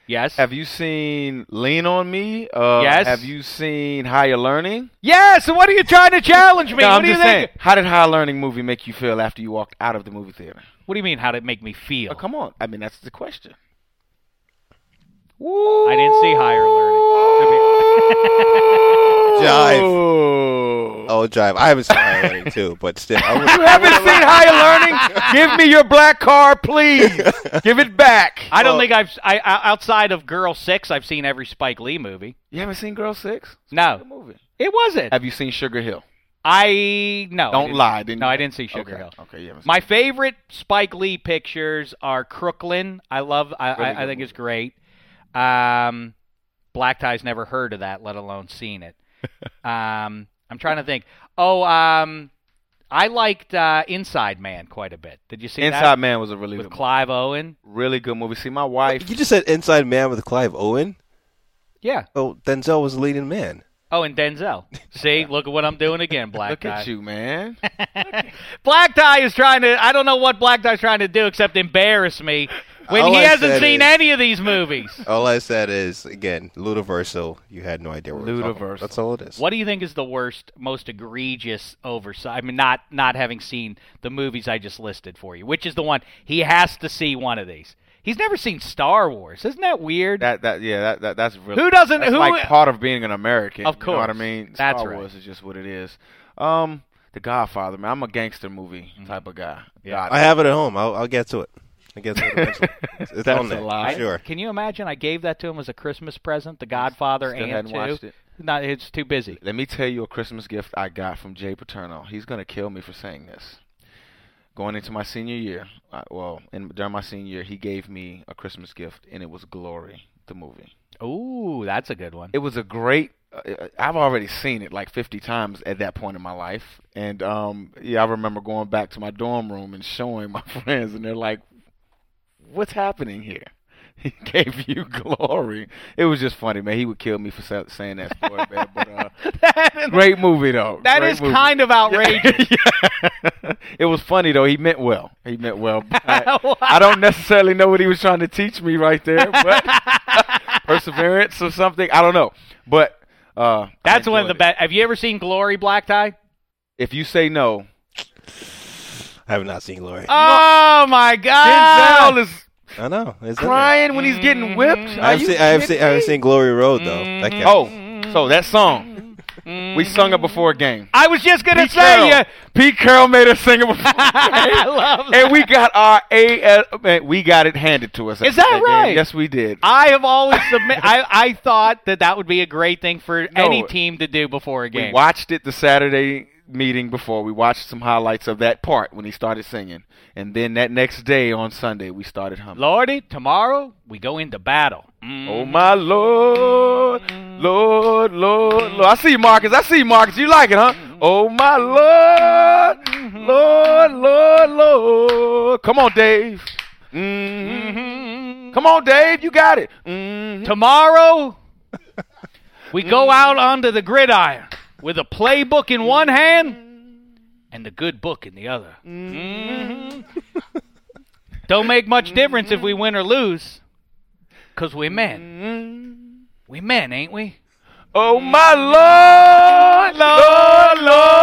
Yes. Have you seen Lean on Me? Uh, Yes. Have you seen Higher Learning? Yes. So what are you trying to challenge me? No, what I'm do you just think? saying. How did Higher Learning movie make you feel after you walked out of the movie theater? What do you mean? How did it make me feel? Oh, come on. I mean, that's the question. I didn't see Higher Learning. Jive. Oh. Oh, Jive. I haven't seen Higher Learning too, but still. I would, You haven't seen Higher Learning? Give me your black card, please. Give it back. I don't Well- think I've I, I- outside of Girl Six, I've seen every Spike Lee movie. You haven't seen Girl Six? It's No. a good movie. It wasn't. Have you seen Sugar Hill? I no. I Don't didn't- lie. Didn't no, you? I didn't see Sugar okay. Hill. Okay, you haven't seen My favorite Spike Lee pictures are Crooklyn. I love. I, Really I, I good think movie. it's great. Um, Black Tie's never heard of that, let alone seen it. um, I'm trying to think. Oh, um, I liked uh, Inside Man quite a bit. Did you see Inside that? Man was a really with good Clive Owen? movie. Really good movie. See, my wife. You just said Inside Man with Clive Owen? Yeah. Oh, Denzel was the leading man. Oh, and Denzel. See, look at what I'm doing again, Black Look Tie. at you, man. Black Tie is trying to. I don't know what Black Tie's trying to do except embarrass me when All he I hasn't said seen is- any of these movies. All I said is, again, Ludiversal. You had no idea what we were talking about. Ludiversal. That's all it is. What do you think is the worst, most egregious oversight? I mean, not not having seen the movies I just listed for you. Which is the one he has to see? One of these. He's never seen Star Wars. Isn't that weird? That that yeah that, that that's really Who doesn't- that's who- like part of being an American. Of You know what I course. mean? That's Star right. Wars is just what it is. Um, The Godfather, man. I'm a gangster movie type of guy. Yeah. God, I have it at home. I'll, I'll get to it. I'll get to it eventually. It's, it's That's on there. a lie. Sure. Can you imagine? I gave that to him as a Christmas present. The Godfather Still and hadn't two. watched it. No, it's too busy. Let me tell you a Christmas gift I got from Jay Paterno. He's gonna kill me for saying this. Going into my senior year, uh, well, in, during my senior year, he gave me a Christmas gift, and it was Glory, the movie. Ooh, that's a good one. It was a great. Uh, I've already seen it like fifty times at that point in my life, and um, yeah, I remember going back to my dorm room and showing my friends, and they're like, "What's happening here?" He gave you Glory. It was just funny, man. He would kill me for sa- saying that story, man. But uh, great movie, though. That Great is movie. kind of outrageous. Yeah. It was funny, though. He meant well. He meant well. I, I don't necessarily know what he was trying to teach me right there, but perseverance or something. I don't know. But uh, That's I one of the enjoyed it. best. Have you ever seen Glory, Black Tie? If you say no, I have not seen Glory. Oh my God! Denzel is I know. It's in there. crying when he's getting whipped. Mm-hmm. Are I have you seen, I have kidding seen, I have me? seen Glory Road, though. That counts. Oh, so that song we sung it before a game. I was just gonna Pete say, Carroll. yeah. Pete Carroll made us sing it before. I love that. And we got our A. uh, man, we got it handed to us. Is after that game. right? Yes, we did. I have always submit. I I thought that that would be a great thing for No. any team to do before a We game. watched it the Saturday meeting before. We watched some highlights of that part when he started singing, and then that next day on Sunday we started humming. Lordy, tomorrow we go into battle. Oh my Lord, Lord, Lord, Lord. I see you, Marcus. I see you, Marcus. You like it, huh? Oh my Lord, Lord, Lord, Lord. Come on, Dave. Mm-hmm. Come on, Dave. You got it. Mm-hmm. Tomorrow we go out onto the gridiron with a playbook in one hand and the good book in the other. Mhm. Don't make much difference if we win or lose, because we men. We men, ain't we? Oh my Lord, Lord,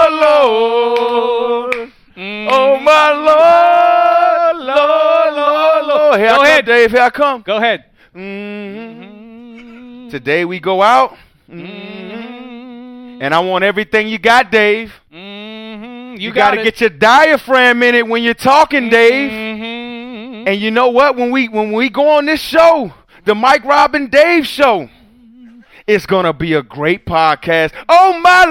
Lord, Lord. Oh my Lord, Lord, Lord, Lord. Here Go I come, ahead. Dave. Here I come. Go ahead. Mm-hmm. Today we go out, mm-hmm. and I want everything you got, Dave. Mm-hmm. You, You, got to it. get your diaphragm in it when you're talking, Dave. Mhm. And you know what? When we when we go on this show, the Mike Robin Dave show, it's gonna be a great podcast. Oh my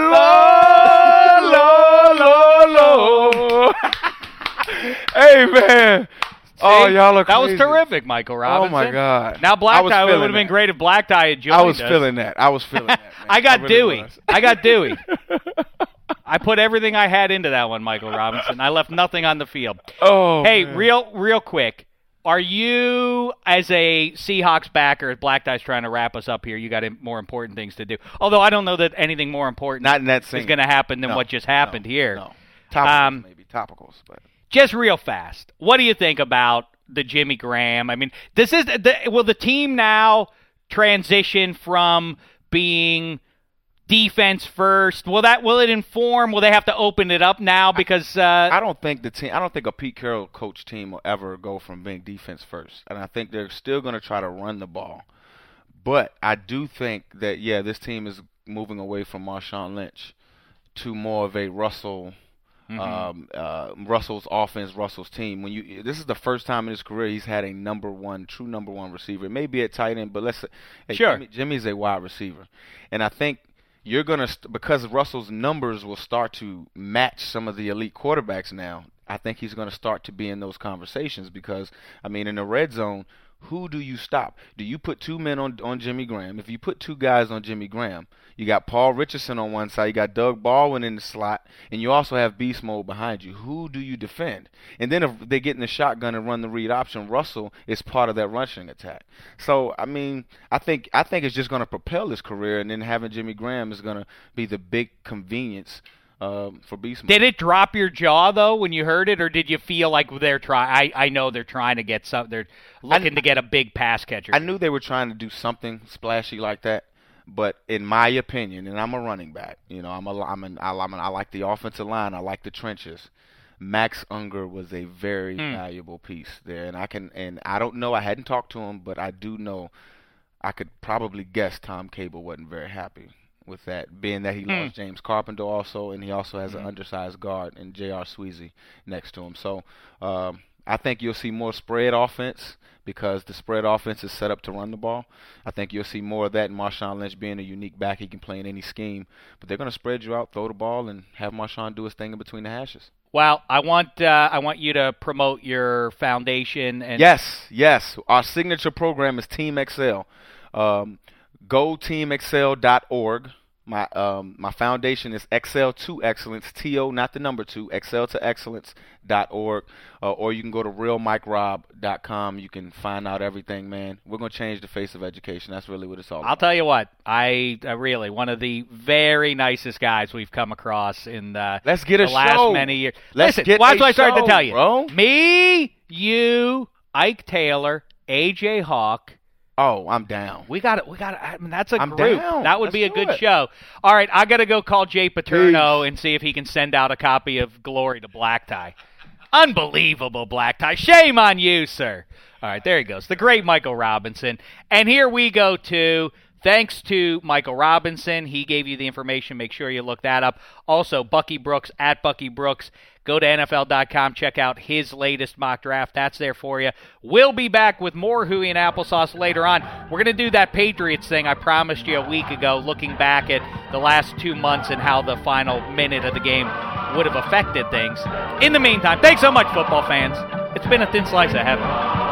Lord, Lord, Lord, Lord. Hey man. Oh, See? y'all are That was crazy. terrific, Michael Oh Robinson. my God. Now I Black was Tie would feeling have been that. great if Black Tie had joined I was us. feeling that. I was feeling that. man. I got really Dewey. was. I got Dewey. I put everything I had into that one, Michael Robinson. I left nothing on the field. Oh. Hey, man. real real quick. Are you, as a Seahawks backer, as Black Tie's trying to wrap us up here, you got more important things to do. Although I don't know that anything more important Not in that is scene. going to happen than No, what just happened no, here. No. Topicals, Um, maybe topicals, but Just real fast, what do you think about the Jimmy Graham. I mean, this is the, will the team now transition from being defense first? Will that will it inform? Will they have to open it up now? Because uh, I don't think the team. I don't think a Pete Carroll coach team will ever go from being defense first, and I think they're still going to try to run the ball. But I do think that yeah, this team is moving away from Marshawn Lynch to more of a Russell. Mm-hmm. Um, uh, Russell's offense, Russell's team. When you, this is the first time in his career he's had a number one, true number one receiver. It may be at tight end, but let's say hey, sure. Jimmy, Jimmy's a wide receiver, and I think you're gonna st- because Russell's numbers will start to match some of the elite quarterbacks now. I think he's gonna start to be in those conversations because I mean, in the red zone, who do you stop? Do you put two men on on Jimmy Graham? If you put two guys on Jimmy Graham, you got Paul Richardson on one side, you got Doug Baldwin in the slot, and you also have beast mode behind you. Who do you defend? And then if they get in the shotgun and run the read option, Russell is part of that rushing attack. So I mean, I think I think it's just going to propel his career, and then having Jimmy Graham is going to be the big convenience. Um, for beast mode. Did it drop your jaw though when you heard it, or did you feel like they're trying? I I know they're trying to get some. They're looking I, to get a big pass catcher. I knew they were trying to do something splashy like that, but in my opinion, and I'm a running back, you know, I'm a I'm an, I'm an, I like the offensive line, I like the trenches. Max Unger was a very hmm. valuable piece there, and I can and I don't know. I hadn't talked to him, but I do know. I could probably guess Tom Cable wasn't very happy with that, being that he hmm. lost James Carpenter also, and he also has hmm. an undersized guard in J R. Sweezy next to him. So um, I think you'll see more spread offense because the spread offense is set up to run the ball. I think you'll see more of that in Marshawn Lynch being a unique back. He can play in any scheme, but they're going to spread you out, throw the ball, and have Marshawn do his thing in between the hashes. Well, I want uh, I want you to promote your foundation. And yes, yes. Our signature program is Team Excel. Um, go team excel dot org. My um my foundation is Excel to Excellence, T O, not the number two, excel to excellence dot org, uh, or you can go to real mike rob dot com. You can find out everything, man. We're gonna change the face of education. That's really what it's all about. I'll tell you what, I uh, really one of the very nicest guys we've come across in the, Let's get a the last show. many years. Let's Listen, get watch a what I started show, to tell you. Bro. Me, you, Ike Taylor, A J Hawk. Oh, I'm down. We got it. We got it. I mean, that's a I'm group. down. That would Let's be a do good it. show. All right, I got to go call Jay Paterno Peace. and see if he can send out a copy of Glory to Black Tie. Unbelievable Black Tie. Shame on you, sir. All right, there he goes. The great Michael Robinson. And here we go to, thanks to Michael Robinson. He gave you the information. Make sure you look that up. Also, Bucky Brooks, at Bucky Brooks. Go to N F L dot com. Check out his latest mock draft. That's there for you. We'll be back with more Huey and Applesauce later on. We're going to do that Patriots thing I promised you a week ago, looking back at the last two months and how the final minute of the game would have affected things. In the meantime, thanks so much, football fans. It's been a thin slice of heaven.